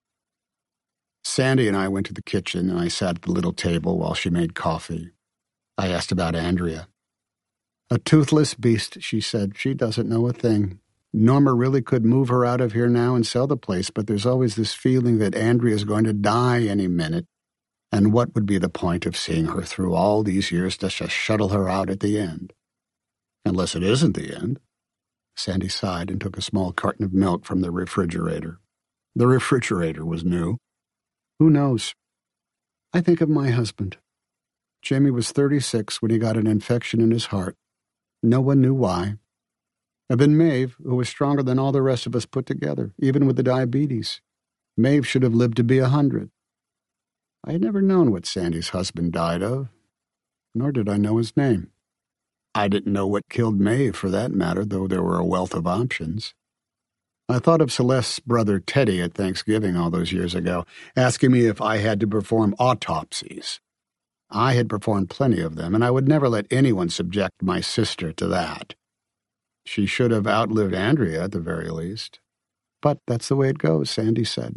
Sandy and I went to the kitchen, and I sat at the little table while she made coffee. I asked about Andrea. A toothless beast, she said. She doesn't know a thing. Norma really could move her out of here now and sell the place, but there's always this feeling that Andrea's going to die any minute. And what would be the point of seeing her through all these years to just shuttle her out at the end? Unless it isn't the end. Sandy sighed and took a small carton of milk from the refrigerator. The refrigerator was new. Who knows? I think of my husband. Jamie was thirty-six when he got an infection in his heart. No one knew why. And then Maeve, who was stronger than all the rest of us put together, even with the diabetes. Maeve should have lived to be a hundred. I had never known what Sandy's husband died of, nor did I know his name. I didn't know what killed Maeve, for that matter, though there were a wealth of options. I thought of Celeste's brother Teddy at Thanksgiving all those years ago, asking me if I had to perform autopsies. I had performed plenty of them, and I would never let anyone subject my sister to that. She should have outlived Andrea at the very least. But that's the way it goes, Sandy said.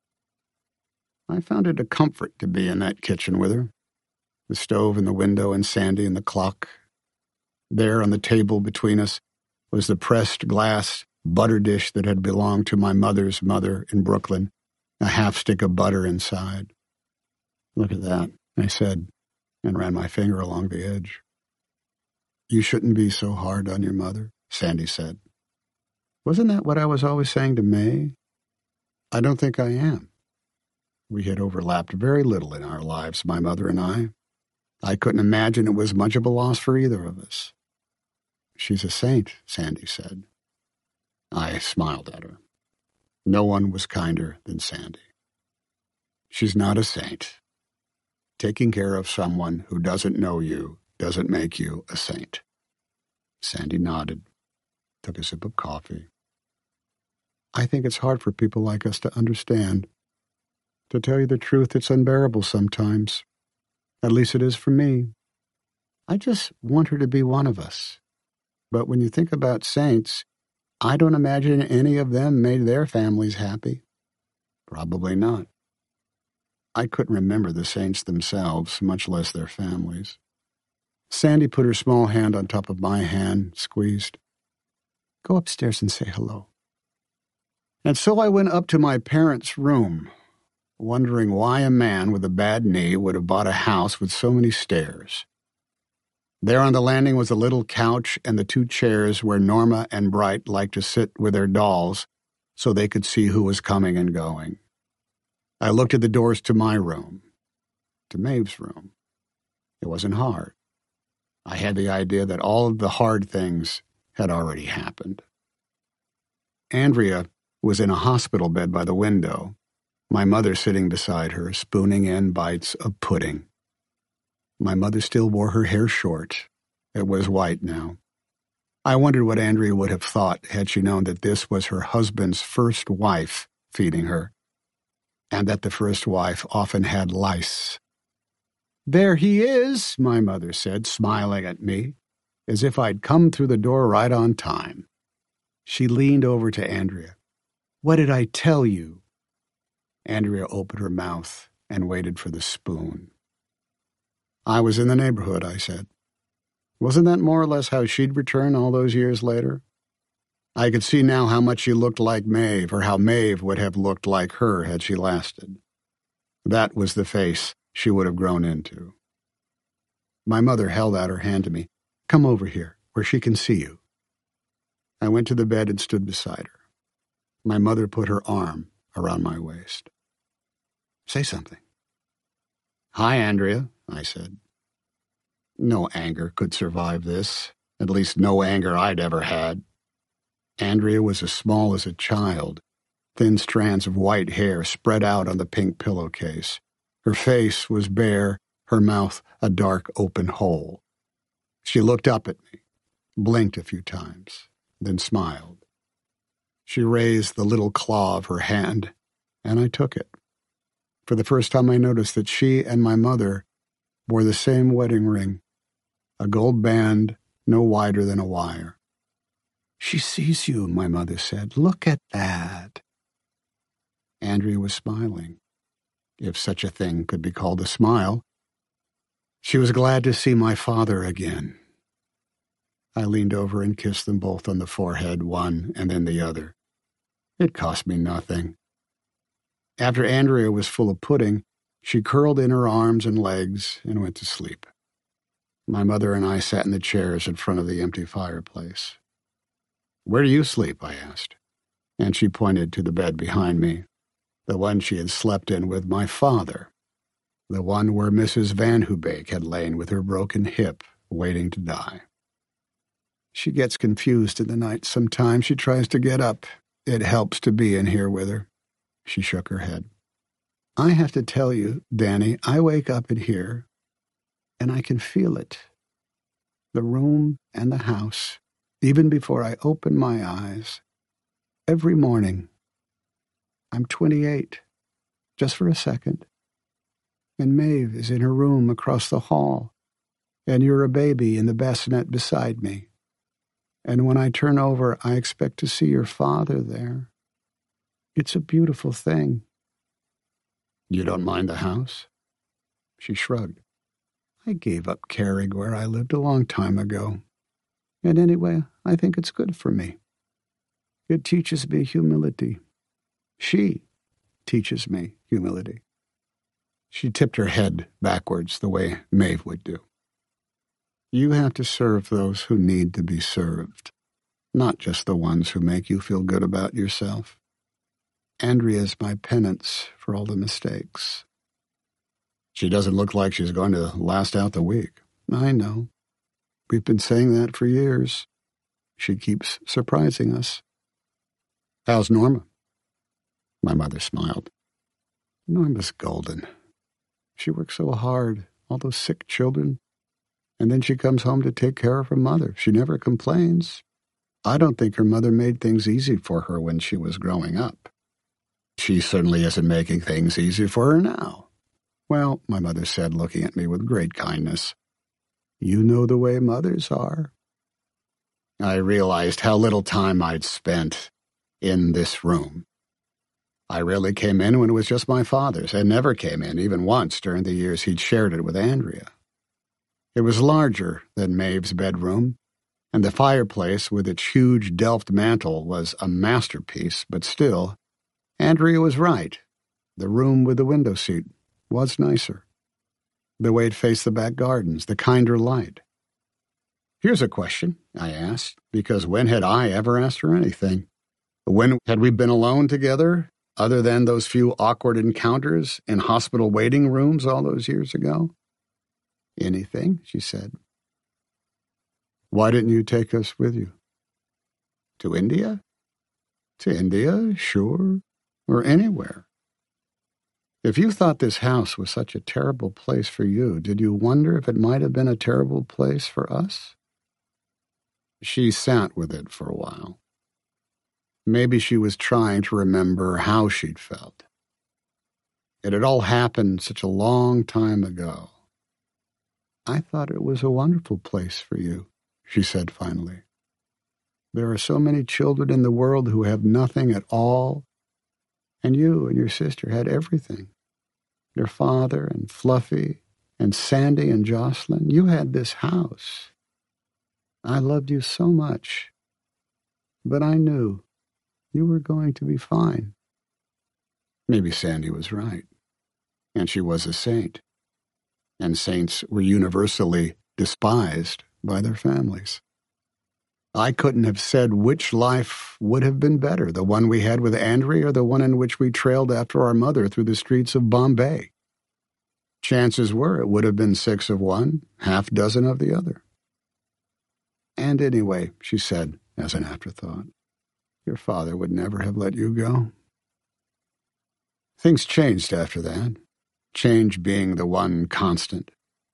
I found it a comfort to be in that kitchen with her. The stove in the window and Sandy and the clock. There on the table between us was the pressed glass butter dish that had belonged to my mother's mother in Brooklyn, a half stick of butter inside. Look at that, I said, and ran my finger along the edge. You shouldn't be so hard on your mother, Sandy said. Wasn't that what I was always saying to May? I don't think I am. We had overlapped very little in our lives, my mother and I. I couldn't imagine it was much of a loss for either of us. She's a saint, Sandy said. I smiled at her. No one was kinder than Sandy. She's not a saint. Taking care of someone who doesn't know you doesn't make you a saint. Sandy nodded, took a sip of coffee. I think it's hard for people like us to understand. To tell you the truth, it's unbearable sometimes. At least it is for me. I just want her to be one of us. But when you think about saints, I don't imagine any of them made their families happy. Probably not. I couldn't remember the saints themselves, much less their families. Sandy put her small hand on top of my hand, squeezed. Go upstairs and say hello. And so I went up to my parents' room, wondering why a man with a bad knee would have bought a house with so many stairs. There on the landing was a little couch and the two chairs where Norma and Bright liked to sit with their dolls so they could see who was coming and going. I looked at the doors to my room, to Maeve's room. It wasn't hard. I had the idea that all of the hard things had already happened. Andrea was in a hospital bed by the window, my mother sitting beside her, spooning in bites of pudding. My mother still wore her hair short. It was white now. I wondered what Andrea would have thought had she known that this was her husband's first wife feeding her, and that the first wife often had lice. There he is, my mother said, smiling at me, as if I'd come through the door right on time. She leaned over to Andrea. What did I tell you? Andrea opened her mouth and waited for the spoon. I was in the neighborhood, I said. Wasn't that more or less how she'd return all those years later? I could see now how much she looked like Maeve, or how Maeve would have looked like her had she lasted. That was the face she would have grown into. My mother held out her hand to me. Come over here, where she can see you. I went to the bed and stood beside her. My mother put her arm around my waist. Say something. Hi, Andrea, I said. No anger could survive this, at least no anger I'd ever had. Andrea was as small as a child, thin strands of white hair spread out on the pink pillowcase. Her face was bare, her mouth a dark open hole. She looked up at me, blinked a few times, then smiled. She raised the little claw of her hand, and I took it. For the first time I noticed that she and my mother wore the same wedding ring, a gold band no wider than a wire. She sees you, my mother said. Look at that. Andrea was smiling, if such a thing could be called a smile. She was glad to see my father again. I leaned over and kissed them both on the forehead, one and then the other. It cost me nothing. After Andrea was full of pudding, she curled in her arms and legs and went to sleep. My mother and I sat in the chairs in front of the empty fireplace. Where do you sleep? I asked, and she pointed to the bed behind me, the one she had slept in with my father, the one where Missus Van Hoobeek had lain with her broken hip, waiting to die. She gets confused in the night sometimes. She tries to get up. It helps to be in here with her. She shook her head. I have to tell you, Danny, I wake up in here, and I can feel it. The room and the house, even before I open my eyes. Every morning. I'm twenty-eight, just for a second. And Maeve is in her room across the hall, and you're a baby in the bassinet beside me. And when I turn over, I expect to see your father there. It's a beautiful thing. You don't mind the house? She shrugged. I gave up Carrig where I lived a long time ago. And anyway, I think it's good for me. It teaches me humility. She teaches me humility. She tipped her head backwards the way Maeve would do. You have to serve those who need to be served, not just the ones who make you feel good about yourself. Andrea's my penance for all the mistakes. She doesn't look like she's going to last out the week. I know. We've been saying that for years. She keeps surprising us. How's Norma? My mother smiled. Norma's golden. She works so hard, all those sick children. And then she comes home to take care of her mother. She never complains. I don't think her mother made things easy for her when she was growing up. She certainly isn't making things easy for her now. Well, my mother said, looking at me with great kindness, you know the way mothers are. I realized how little time I'd spent in this room. I rarely came in when it was just my father's, and never came in even once during the years he'd shared it with Andrea. It was larger than Maeve's bedroom, and the fireplace with its huge Delft mantel was a masterpiece, but still, Andrea was right. The room with the window seat was nicer. The way it faced the back gardens, the kinder light. Here's a question, I asked, because when had I ever asked her anything? When had we been alone together, other than those few awkward encounters in hospital waiting rooms all those years ago? Anything, she said. Why didn't you take us with you? To India? To India, sure, or anywhere. If you thought this house was such a terrible place for you, did you wonder if it might have been a terrible place for us? She sat with it for a while. Maybe she was trying to remember how she'd felt. It had all happened such a long time ago. I thought it was a wonderful place for you, she said finally. There are so many children in the world who have nothing at all, and you and your sister had everything. Your father and Fluffy and Sandy and Jocelyn, you had this house. I loved you so much, but I knew you were going to be fine. Maybe Sandy was right, and she was a saint, and saints were universally despised by their families. I couldn't have said which life would have been better, the one we had with Andrea or the one in which we trailed after our mother through the streets of Bombay. Chances were it would have been six of one, half dozen of the other. And anyway, she said as an afterthought, your father would never have let you go. Things changed after that, change being the one constant.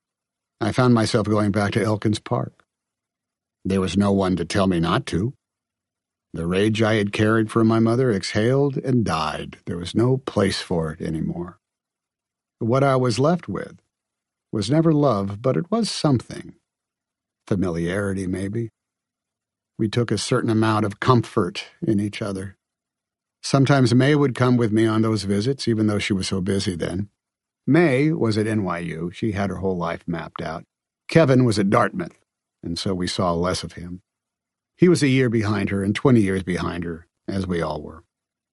I found myself going back to Elkins Park. There was no one to tell me not to. The rage I had carried for my mother exhaled and died. There was no place for it anymore. What I was left with was never love, but it was something. Familiarity, maybe. We took a certain amount of comfort in each other. Sometimes Mae would come with me on those visits, even though she was so busy then. Mae was at N Y U. She had her whole life mapped out. Kevin was at Dartmouth, and so we saw less of him. He was a year behind her and twenty years behind her, as we all were.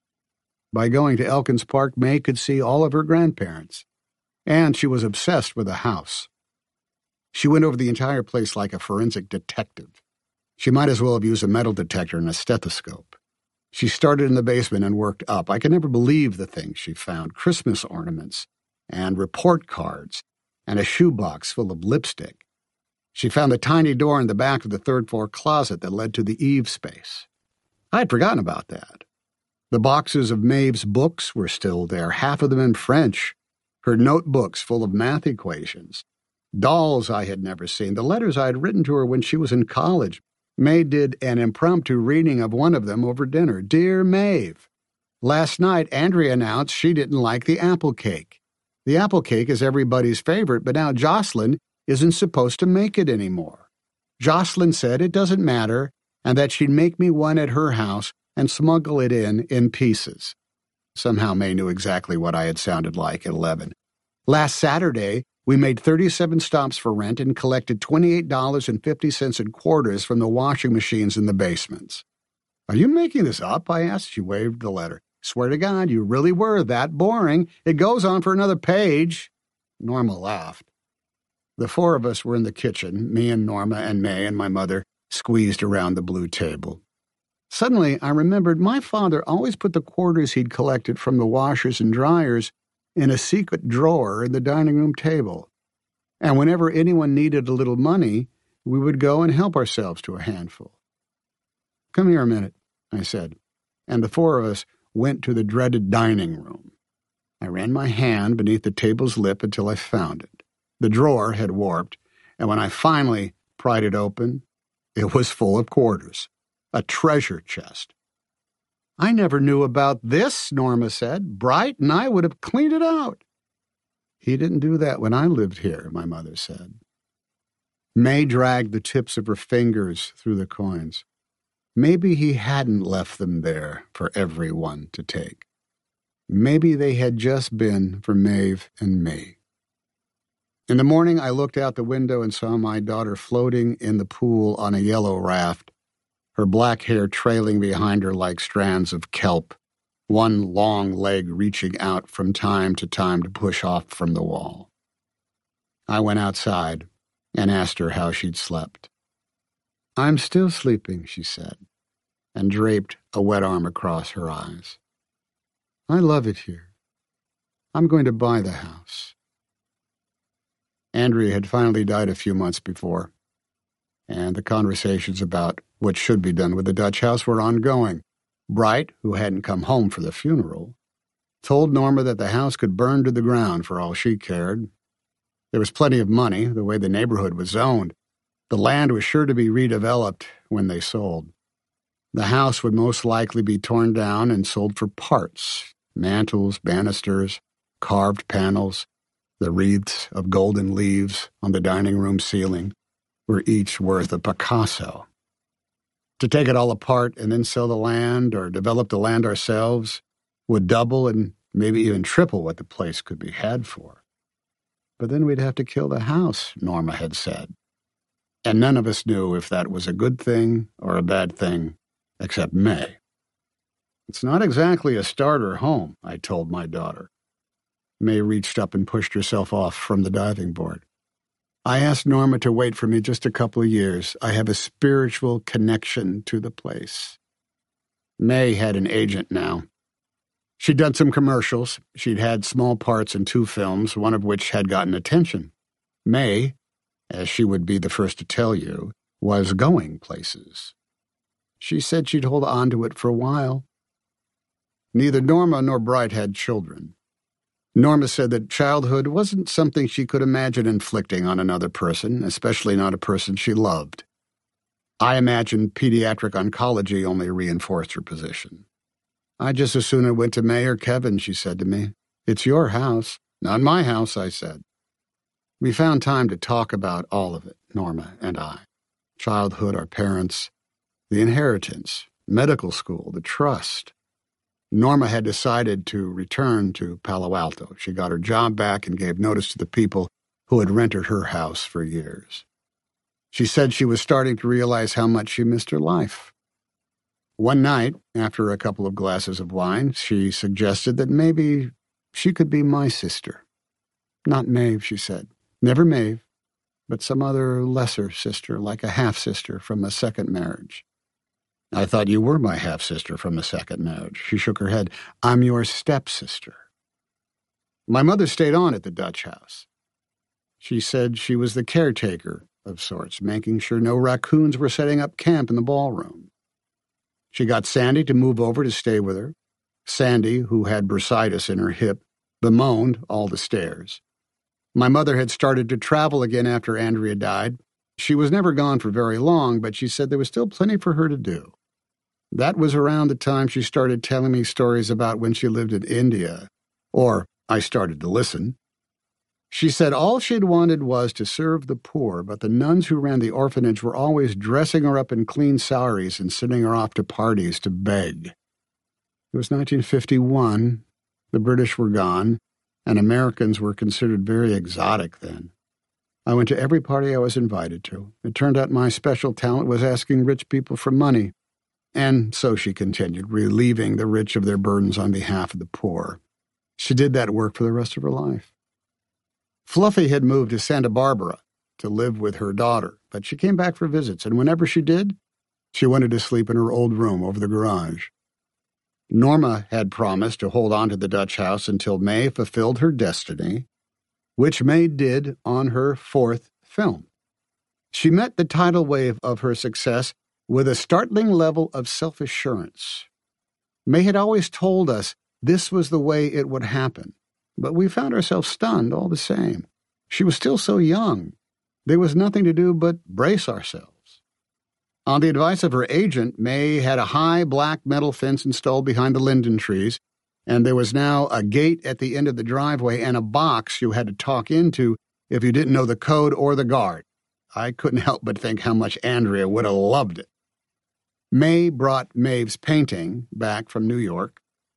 By going to Elkins Park, Mae could see all of her grandparents, and she was obsessed with the house. She went over the entire place like a forensic detective. She might as well have used a metal detector and a stethoscope. She started in the basement and worked up. I could never believe the things she found. Christmas ornaments and report cards and a shoebox full of lipstick. She found the tiny door in the back of the third-floor closet that led to the Eve space. I had forgotten about that. The boxes of Maeve's books were still there, half of them in French. Her notebooks full of math equations. Dolls I had never seen. The letters I had written to her when she was in college. Mae did an impromptu reading of one of them over dinner. Dear Maeve, last night Andrea announced she didn't like the apple cake. The apple cake is everybody's favorite, but now Jocelyn isn't supposed to make it anymore. Jocelyn said it doesn't matter and that she'd make me one at her house and smuggle it in in pieces. Somehow Mae knew exactly what I had sounded like at eleven. Last Saturday, we made thirty-seven stops for rent and collected twenty-eight dollars and fifty cents in quarters from the washing machines in the basements. Are you making this up? I asked. She waved the letter. Swear to God, you really were that boring. It goes on for another page. Norma laughed. The four of us were in the kitchen, me and Norma and Mae and my mother, squeezed around the blue table. Suddenly, I remembered my father always put the quarters he'd collected from the washers and dryers in a secret drawer in the dining room table. And whenever anyone needed a little money, we would go and help ourselves to a handful. Come here a minute, I said, and the four of us went to the dreaded dining room. I ran my hand beneath the table's lip until I found it. The drawer had warped, and when I finally pried it open, it was full of quarters, a treasure chest. I never knew about this, Norma said. Bright and I would have cleaned it out. He didn't do that when I lived here, my mother said. Mae dragged the tips of her fingers through the coins. Maybe he hadn't left them there for everyone to take. Maybe they had just been for Maeve and me. In the morning, I looked out the window and saw my daughter floating in the pool on a yellow raft, her black hair trailing behind her like strands of kelp, one long leg reaching out from time to time to push off from the wall. I went outside and asked her how she'd slept. "I'm still sleeping," she said, and draped a wet arm across her eyes. "I love it here. I'm going to buy the house." Andrea had finally died a few months before, and the conversations about what should be done with the Dutch house were ongoing. Bright, who hadn't come home for the funeral, told Norma that the house could burn to the ground for all she cared. There was plenty of money, the way the neighborhood was zoned. The land was sure to be redeveloped when they sold. The house would most likely be torn down and sold for parts: mantels, banisters, carved panels, the wreaths of golden leaves on the dining room ceiling were each worth a Picasso. To take it all apart and then sell the land or develop the land ourselves would double and maybe even triple what the place could be had for. But then we'd have to kill the house, Norma had said. And none of us knew if that was a good thing or a bad thing, except May. "It's not exactly a starter home," I told my daughter. May reached up and pushed herself off from the diving board. "I asked Norma to wait for me just a couple of years. I have a spiritual connection to the place." May had an agent now. She'd done some commercials. She'd had small parts in two films, one of which had gotten attention. May, as she would be the first to tell you, was going places. She said she'd hold on to it for a while. Neither Norma nor Bright had children. Norma said that childhood wasn't something she could imagine inflicting on another person, especially not a person she loved. I imagined pediatric oncology only reinforced her position. "I'd just as soon it went to May or Kevin," she said to me. "It's your house." "Not my house," I said. We found time to talk about all of it, Norma and I. Childhood, our parents, the inheritance, medical school, the trust. Norma had decided to return to Palo Alto. She got her job back and gave notice to the people who had rented her house for years. She said she was starting to realize how much she missed her life. One night, after a couple of glasses of wine, she suggested that maybe she could be my sister. "Not Maeve," she said. "Never Maeve, but some other lesser sister, like a half-sister from a second marriage." "I thought you were my half-sister from a second marriage." She shook her head. "I'm your stepsister." My mother stayed on at the Dutch house. She said she was the caretaker of sorts, making sure no raccoons were setting up camp in the ballroom. She got Sandy to move over to stay with her. Sandy, who had bursitis in her hip, bemoaned all the stairs. My mother had started to travel again after Andrea died. She was never gone for very long, but she said there was still plenty for her to do. That was around the time she started telling me stories about when she lived in India, or I started to listen. She said all she'd wanted was to serve the poor, but the nuns who ran the orphanage were always dressing her up in clean saris and sending her off to parties to beg. It was nineteen fifty-one. The British were gone, and Americans were considered very exotic then. I went to every party I was invited to. It turned out my special talent was asking rich people for money. And so she continued, relieving the rich of their burdens on behalf of the poor. She did that work for the rest of her life. Fluffy had moved to Santa Barbara to live with her daughter, but she came back for visits, and whenever she did, she wanted to sleep in her old room over the garage. Norma had promised to hold on to the Dutch house until May fulfilled her destiny, which May did on her fourth film. She met the tidal wave of her success with a startling level of self-assurance. May had always told us this was the way it would happen, but we found ourselves stunned all the same. She was still so young. There was nothing to do but brace ourselves. On the advice of her agent, May had a high black metal fence installed behind the linden trees, and there was now a gate at the end of the driveway and a box you had to talk into if you didn't know the code or the guard. I couldn't help but think how much Andrea would have loved it. May brought Maeve's painting back from New York.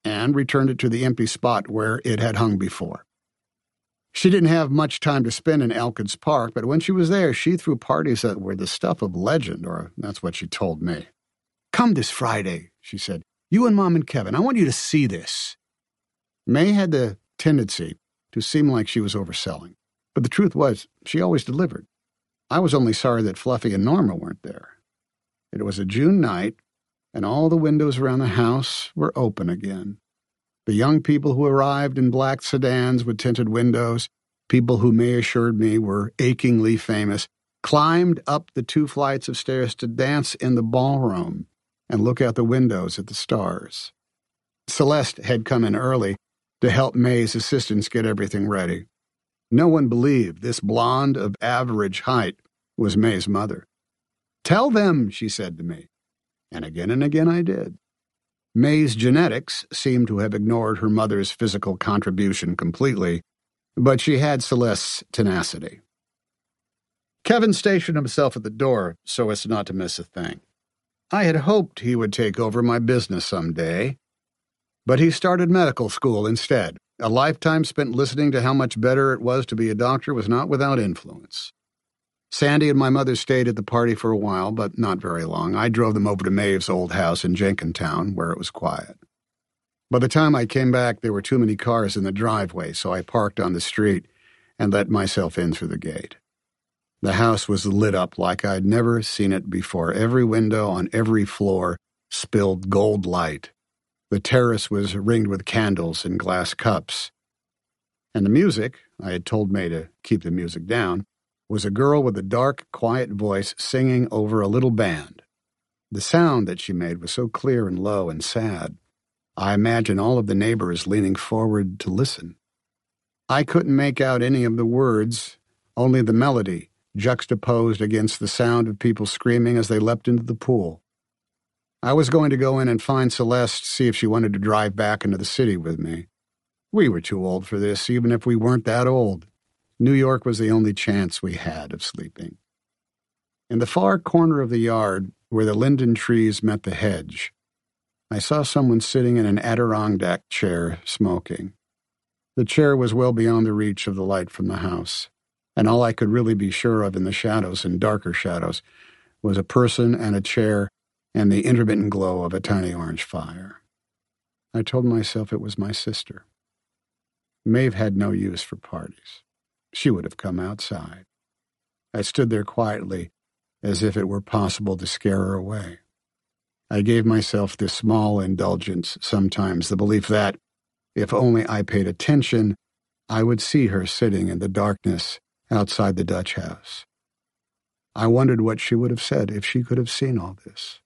and returned it to the empty spot where it had hung before. She didn't have much time to spend in Elkins Park, but when she was there, she threw parties that were the stuff of legend, or that's what she told me. "Come this Friday," she said. "You and Mom and Kevin. I want you to see this." May had the tendency to seem like she was overselling, but the truth was she always delivered. I was only sorry that Fluffy and Norma weren't there. It was a June night, and all the windows around the house were open again. The young people who arrived in black sedans with tinted windows, people who May assured me were achingly famous, climbed up the two flights of stairs to dance in the ballroom and look out the windows at the stars. Celeste had come in early to help May's assistants get everything ready. No one believed this blonde of average height was May's mother. "Tell them," she said to me. And again and again I did. May's genetics seemed to have ignored her mother's physical contribution completely, but she had Celeste's tenacity. Kevin stationed himself at the door so as not to miss a thing. I had hoped he would take over my business someday, but he started medical school instead. A lifetime spent listening to how much better it was to be a doctor was not without influence. Sandy and my mother stayed at the party for a while, but not very long. I drove them over to Maeve's old house in Jenkintown, where it was quiet. By the time I came back, there were too many cars in the driveway, so I parked on the street and let myself in through the gate. The house was lit up like I'd never seen it before. Every window on every floor spilled gold light. The terrace was ringed with candles and glass cups. And the music, I had told May to keep the music down, was a girl with a dark, quiet voice singing over a little band. The sound that she made was so clear and low and sad. I imagine all of the neighbors leaning forward to listen. I couldn't make out any of the words, only the melody, juxtaposed against the sound of people screaming as they leapt into the pool. I was going to go in and find Celeste, see if she wanted to drive back into the city with me. We were too old for this, even if we weren't that old. New York was the only chance we had of sleeping. In the far corner of the yard, where the linden trees met the hedge, I saw someone sitting in an Adirondack chair, smoking. The chair was well beyond the reach of the light from the house, and all I could really be sure of in the shadows and darker shadows was a person and a chair and the intermittent glow of a tiny orange fire. I told myself it was my sister. Maeve had no use for parties. She would have come outside. I stood there quietly, as if it were possible to scare her away. I gave myself this small indulgence sometimes, the belief that, if only I paid attention, I would see her sitting in the darkness outside the Dutch house. I wondered what she would have said if she could have seen all this.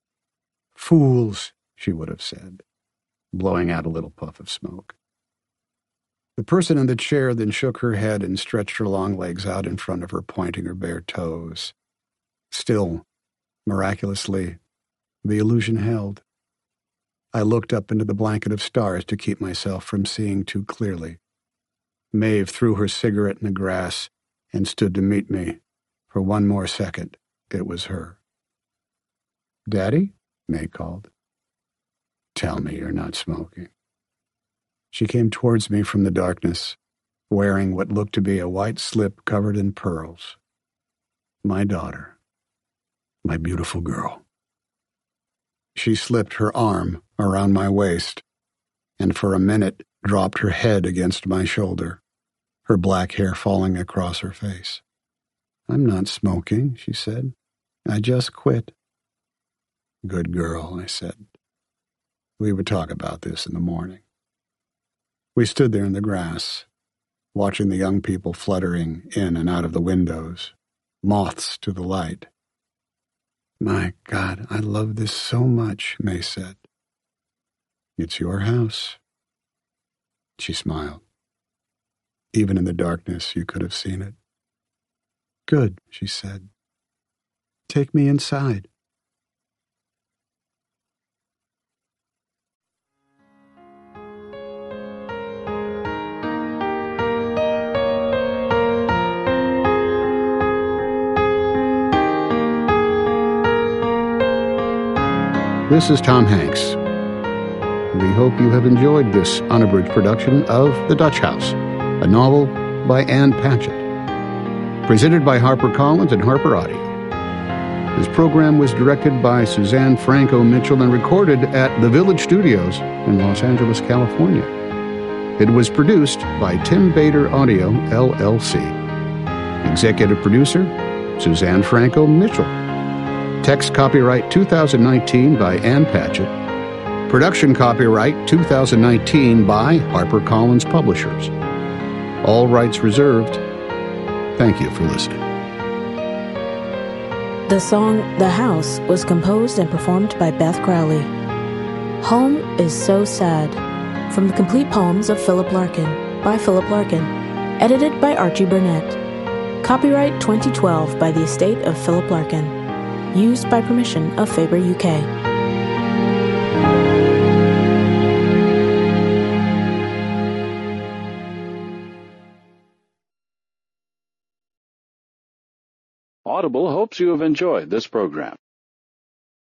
"Fools," she would have said, blowing out a little puff of smoke. The person in the chair then shook her head and stretched her long legs out in front of her, pointing her bare toes. Still, miraculously, the illusion held. I looked up into the blanket of stars to keep myself from seeing too clearly. Maeve threw her cigarette in the grass and stood to meet me. For one more second, it was her. "Daddy?" May called. "Tell me you're not smoking." She came towards me from the darkness, wearing what looked to be a white slip covered in pearls. My daughter. My beautiful girl. She slipped her arm around my waist, and for a minute dropped her head against my shoulder, her black hair falling across her face. "I'm not smoking," she said. "I just quit." "Good girl," I said. We would talk about this in the morning. We stood there in the grass, watching the young people fluttering in and out of the windows, moths to the light. "My God, I love this so much," May said. "It's your house." She smiled. Even in the darkness, you could have seen it. "Good," she said. "Take me inside." This is Tom Hanks. We hope you have enjoyed this unabridged production of The Dutch House, a novel by Ann Patchett. Presented by HarperCollins and Harper Audio. This program was directed by Suzanne Franco Mitchell and recorded at the Village Studios in Los Angeles, California. It was produced by Tim Bader Audio, L L C. Executive producer, Suzanne Franco Mitchell. Text copyright two thousand nineteen by Ann Patchett. Production copyright two thousand nineteen by HarperCollins Publishers. All rights reserved. Thank you for listening. The song The House was composed and performed by Beth Crowley. Home is So Sad, from the complete poems of Philip Larkin, by Philip Larkin, edited by Archie Burnett. Copyright twenty twelve by the estate of Philip Larkin. Used by permission of Faber U K. Audible hopes you have enjoyed this program.